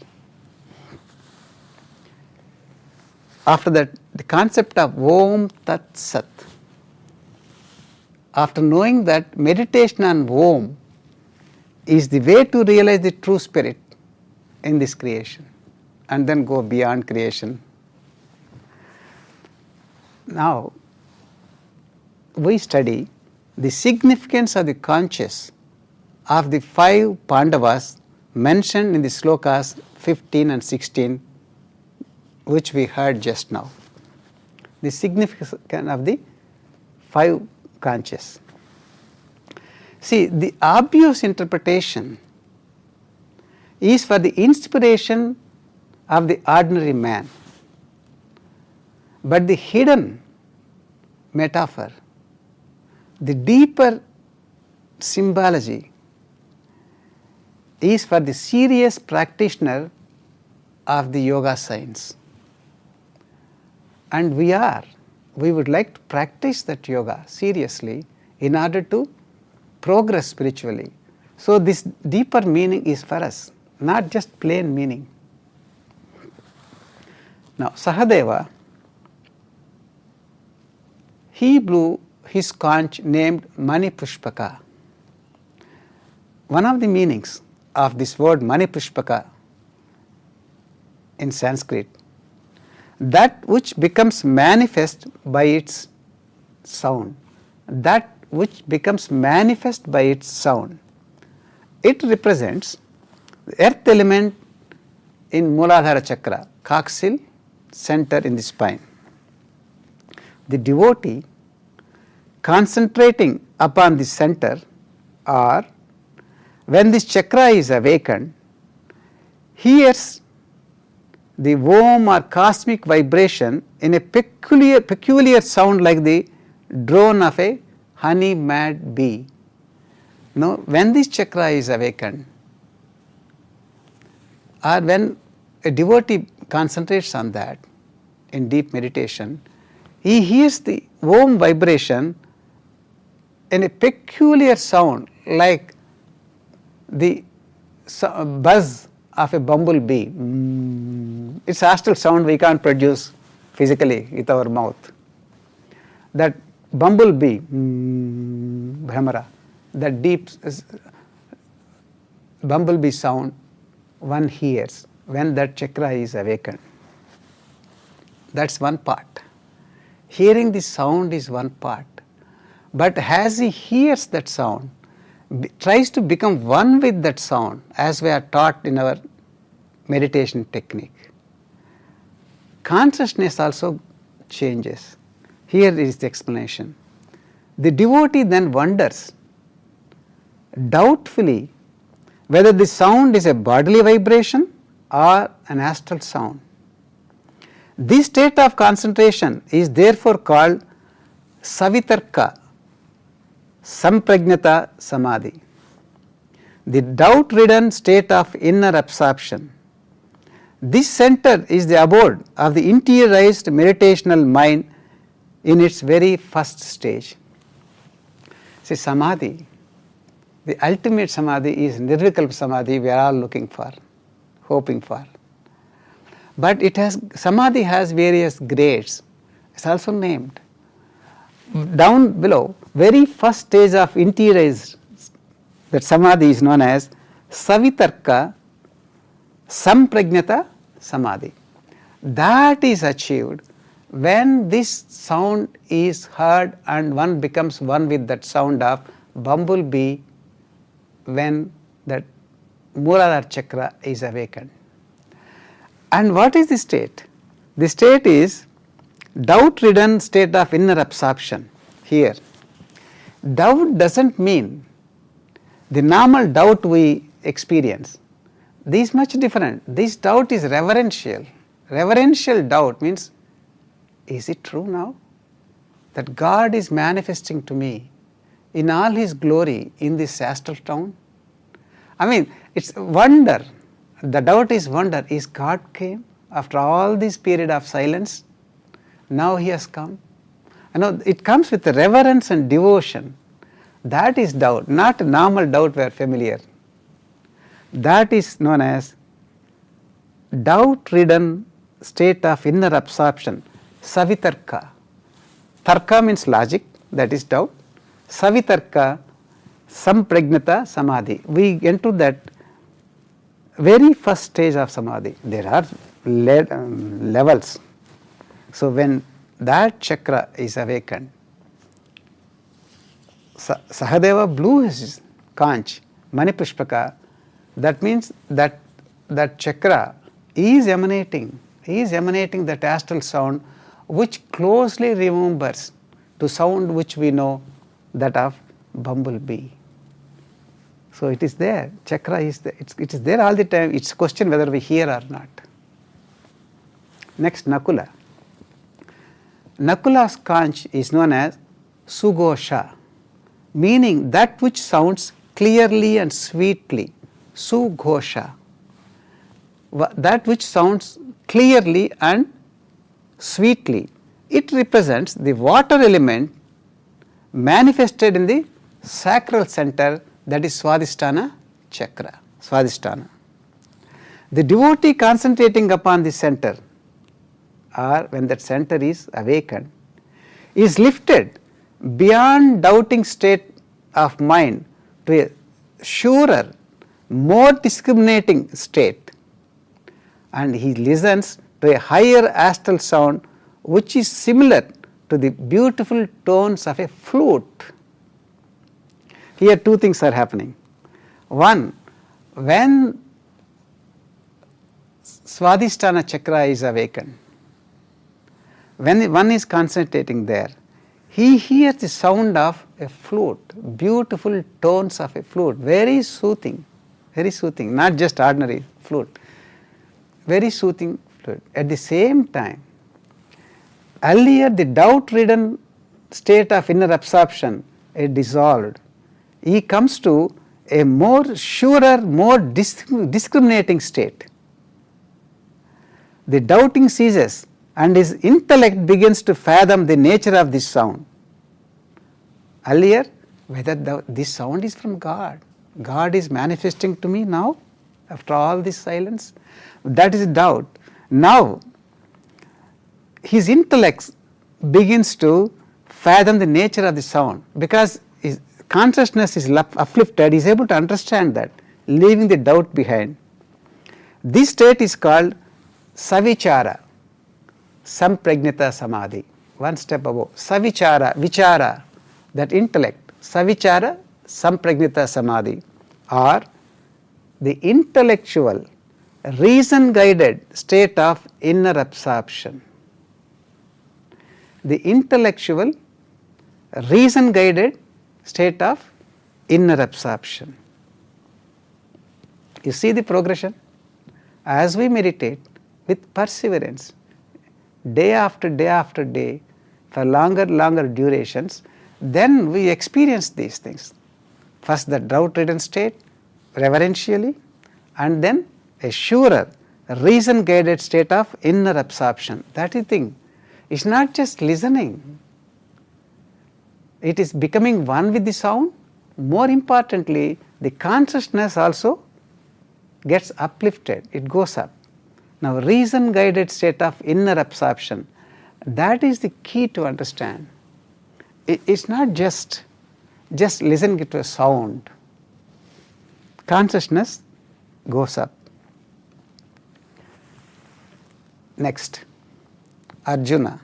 After that, the concept of Om Tat Sat. After knowing that meditation on Om is the way to realize the true spirit in this creation and then go beyond creation. Now, we study the significance of the conscious of the 5 Pandavas mentioned in the slokas 15 and 16, which we heard just now. The significance of the 5 conscious. See, the obvious interpretation is for the inspiration of the ordinary man, but the hidden metaphor, the deeper symbology is for the serious practitioner of the yoga science. And we would like to practice that yoga seriously in order to progress spiritually. So this deeper meaning is for us, not just plain meaning. Now Sahadeva, he blew his conch named Mani Pushpaka. One of the meanings of this word Mani Pushpaka in Sanskrit, that which becomes manifest by its sound, that which becomes manifest by its sound. It represents the earth element in Mooladhara Chakra, coccygeal center in the spine. The devotee concentrating upon the center, or when this chakra is awakened, hears the Om or cosmic vibration in a peculiar sound like the drone of a honey mad bee. Now, when this chakra is awakened, or when a devotee concentrates on that in deep meditation, he hears the Om vibration in a peculiar sound like the buzz of a bumblebee. It's astral sound we can't produce physically with our mouth. That bumblebee, bhamara, that deep bumblebee sound one hears when that chakra is awakened. That's one part. Hearing the sound is one part, but as he hears that sound, tries to become one with that sound, as we are taught in our meditation technique. Consciousness also changes. Here is the explanation. The devotee then wonders doubtfully whether the sound is a bodily vibration or an astral sound. This state of concentration is therefore called savitarka, sampragnata samadhi, the doubt-ridden state of inner absorption. This center is the abode of the interiorized meditational mind in its very first stage. See, samadhi, the ultimate samadhi is nirvikalpa samadhi we are all looking for, hoping for. But samadhi has various grades. It's also named. Down below, very first stage of interiorized, that samadhi is known as savitarka sampragnata samadhi. That is achieved when this sound is heard and one becomes one with that sound of bumblebee when that Mooladhara Chakra is awakened. And what is the state? The state is doubt-ridden state of inner absorption. Here, doubt doesn't mean the normal doubt we experience. This is much different. This doubt is reverential. Reverential doubt means, is it true now that God is manifesting to me in all His glory in this astral town? I mean, it's wonder. The doubt is wonder. Is God came after all this period of silence? Now He has come. You know, it comes with reverence and devotion. That is doubt, not a normal doubt we are familiar. That is known as doubt-ridden state of inner absorption, savitarka. Tarka means logic, that is doubt. Savitarka, sampragnata samadhi. We enter that very first stage of samadhi. There are levels. So when that chakra is awakened, Sahadeva blew his conch, Manipushpaka. That means that chakra is emanating that astral sound which closely remembers to sound which we know, that of bumblebee. So it is there, chakra is there, it is there all the time. It's a question whether we hear or not. Next, Nakula. Nakula's conch is known as Sugosha, meaning that which sounds clearly and sweetly. Sughosha, that which sounds clearly and sweetly. It represents the water element manifested in the sacral center, that is Swadhisthana chakra, Swadhisthana. The devotee concentrating upon the center, or when that center is awakened, is lifted beyond doubting state of mind to a surer, more discriminating state, and he listens to a higher astral sound which is similar to the beautiful tones of a flute. Here two things are happening. One, when Swadhisthana chakra is awakened, when one is concentrating there, he hears the sound of a flute, beautiful tones of a flute, very soothing, not just ordinary flute, very soothing flute. At the same time, earlier the doubt-ridden state of inner absorption is dissolved. He comes to a more surer, more discriminating state. The doubting ceases and his intellect begins to fathom the nature of this sound. Earlier, whether this sound is from God, God is manifesting to me now after all this silence, that is doubt. Now, his intellect begins to fathom the nature of the sound, because his consciousness is uplifted, he is able to understand that, leaving the doubt behind. This state is called savichara, sampragnita samadhi, one step above. Savichara, vichara, that intellect, savichara, sampragnita samadhi, or the intellectual, reason guided state of inner absorption. The intellectual, reason guided state of inner absorption. You see the progression? As we meditate with perseverance, day after day, for longer durations, then we experience these things. First the doubt-ridden state, reverentially, and then a surer, reason-guided state of inner absorption. That is the thing. It's not just listening. It is becoming one with the sound. More importantly, the consciousness also gets uplifted, it goes up. Now, reason-guided state of inner absorption, that is the key to understand. It's not just listening to a sound. Consciousness goes up. Next, Arjuna.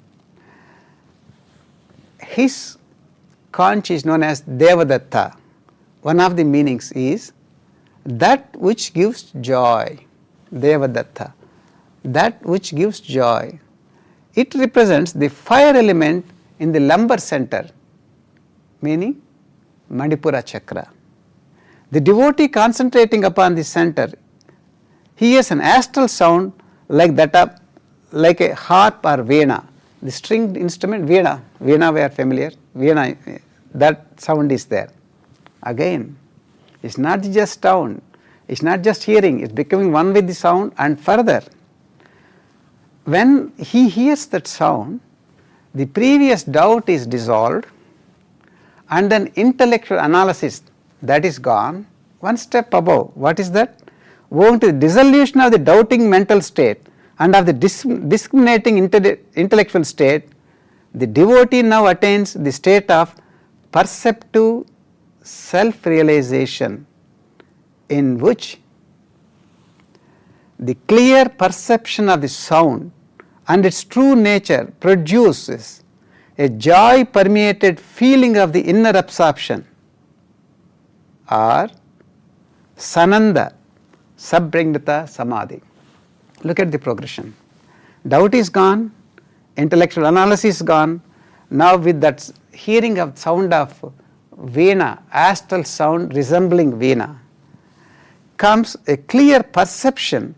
His conch is known as Devadatta. One of the meanings is that which gives joy. Devadatta, that which gives joy. It represents the fire element in the lumbar center, meaning Manipura chakra. The devotee concentrating upon the center hears an astral sound like that of, like a harp or veena, the stringed instrument veena. Veena, we are familiar. Veena, that sound is there. Again, it's not just sound. It's not just hearing, it's becoming one with the sound. And further, when he hears that sound, the previous doubt is dissolved, and then intellectual analysis, that is gone. One step above, what is that? Owing to the dissolution of the doubting mental state and of the discriminating intellectual state, the devotee now attains the state of perceptive self-realization, in which the clear perception of the sound and its true nature produces a joy permeated feeling of the inner absorption, or sananda sampragnita samadhi. Look at the progression. Doubt is gone, intellectual analysis is gone. Now with that hearing of sound of veena, astral sound resembling veena, comes a clear perception,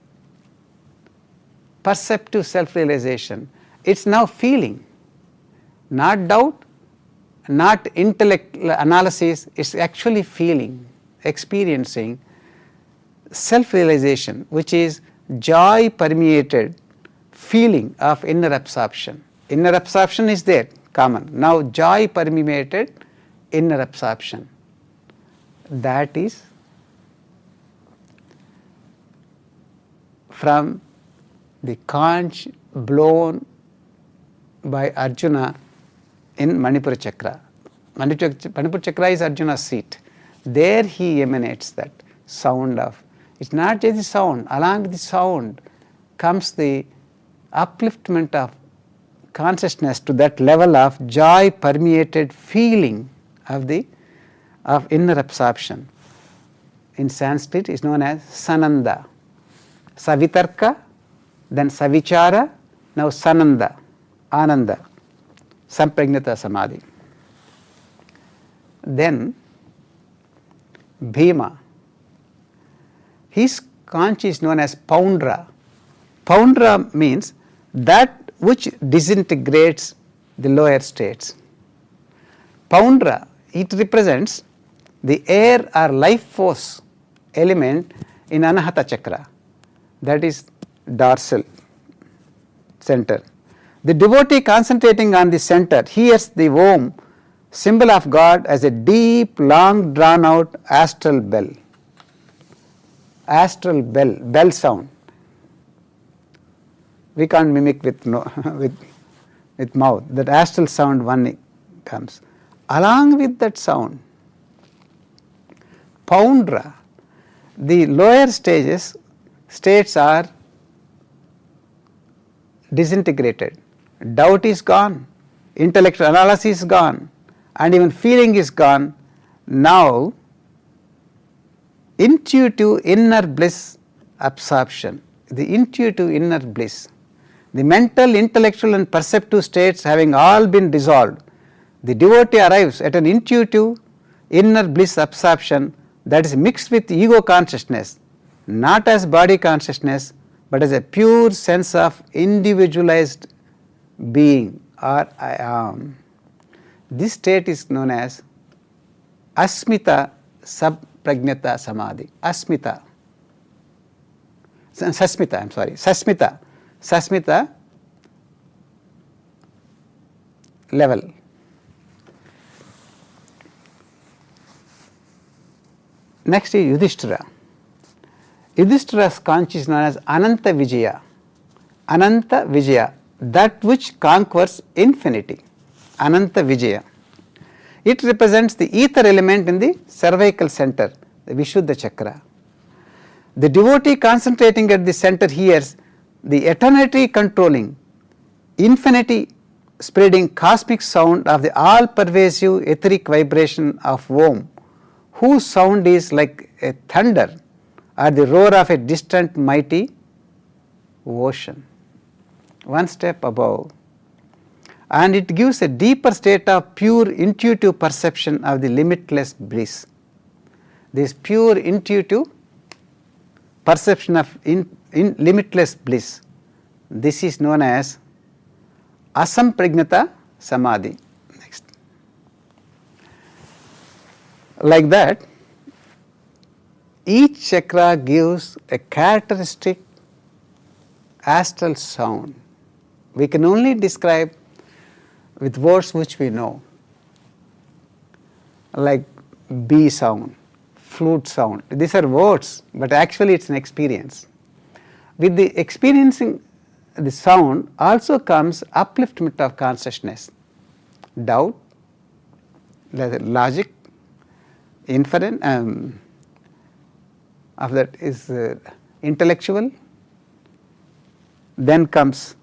perceptive self-realization. It's now feeling, not doubt, not intellectual analysis, it's actually feeling, experiencing self-realization, which is joy permeated feeling of inner absorption. Inner absorption is there, common. Now joy permeated inner absorption. That is from the conch blown by Arjuna in Manipura chakra. Manipura chakra is Arjuna's seat. There he emanates that sound of, it's not just the sound, along with the sound comes the upliftment of consciousness to that level of joy permeated feeling of the of inner absorption in Sanskrit is known as Sananda. Savitarka, then Savichara, now Sananda, Ananda, Sampragnata Samadhi. Then Bhima, his conch is known as Poundra. Poundra means that which disintegrates the lower states. Poundra, it represents the air or life force element in Anahata Chakra, that is dorsal center. The devotee concentrating on the center hears the Om, symbol of God, as a deep, long drawn out astral bell. Astral bell, bell sound. We can't mimic with mouth. That astral sound one comes. Along with that sound, Poundra, the lower states are disintegrated. Doubt is gone, intellectual analysis is gone, and even feeling is gone. Now, intuitive inner bliss absorption, the intuitive inner bliss, the mental, intellectual and perceptive states having all been dissolved, the devotee arrives at an intuitive inner bliss absorption that is mixed with ego consciousness, not as body consciousness, but as a pure sense of individualized being, or I am. This state is known as Asmita Sampragnata Samadhi. Asmita. Sasmita, I am sorry. Sasmita. Sasmita level. Next is Yudhishthira. Yudhishthira's conch is known as Ananta Vijaya. Ananta Vijaya, that which conquers infinity. Ananta Vijaya. It represents the ether element in the cervical center, the Vishuddha Chakra. The devotee concentrating at the center hears the eternity controlling, infinity spreading cosmic sound of the all pervasive etheric vibration of Om, whose sound is like a thunder or the roar of a distant mighty ocean. One step above, and it gives a deeper state of pure intuitive perception of the limitless bliss. This pure intuitive perception of limitless bliss, this is known as Asampragnata Samadhi. Next. Like that, each chakra gives a characteristic astral sound. We can only describe with words which we know, like bee sound, flute sound. These are words, but actually it's an experience. With the experiencing the sound also comes upliftment of consciousness, doubt, logic, inference, of that is intellectual, then comes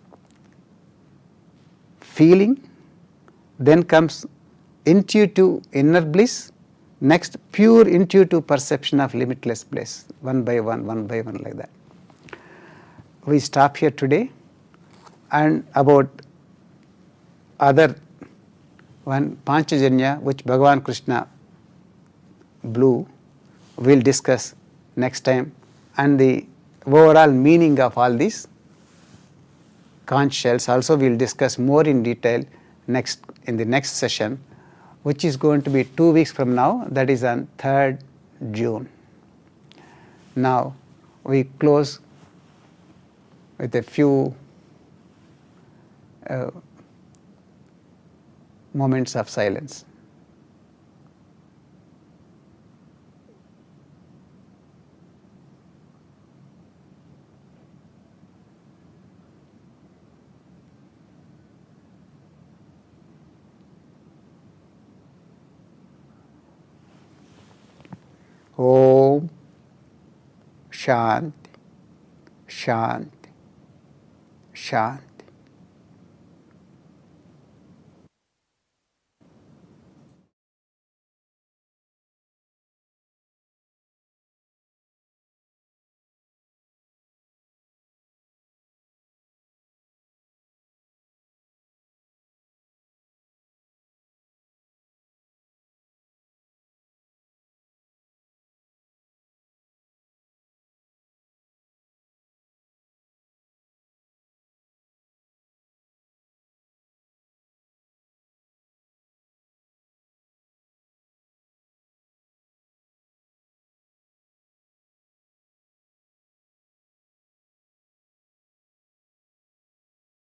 feeling, then comes intuitive inner bliss, next pure intuitive perception of limitless bliss, one by one like that. We stop here today, and about other one Panchajanya which Bhagavan Krishna blew, we will discuss next time, and the overall meaning of all these conch shells also we will discuss more in detail in the next session, which is going to be 2 weeks from now, that is on 3rd June. Now we close with a few moments of silence. Om Shanti, Shanti, Shanti.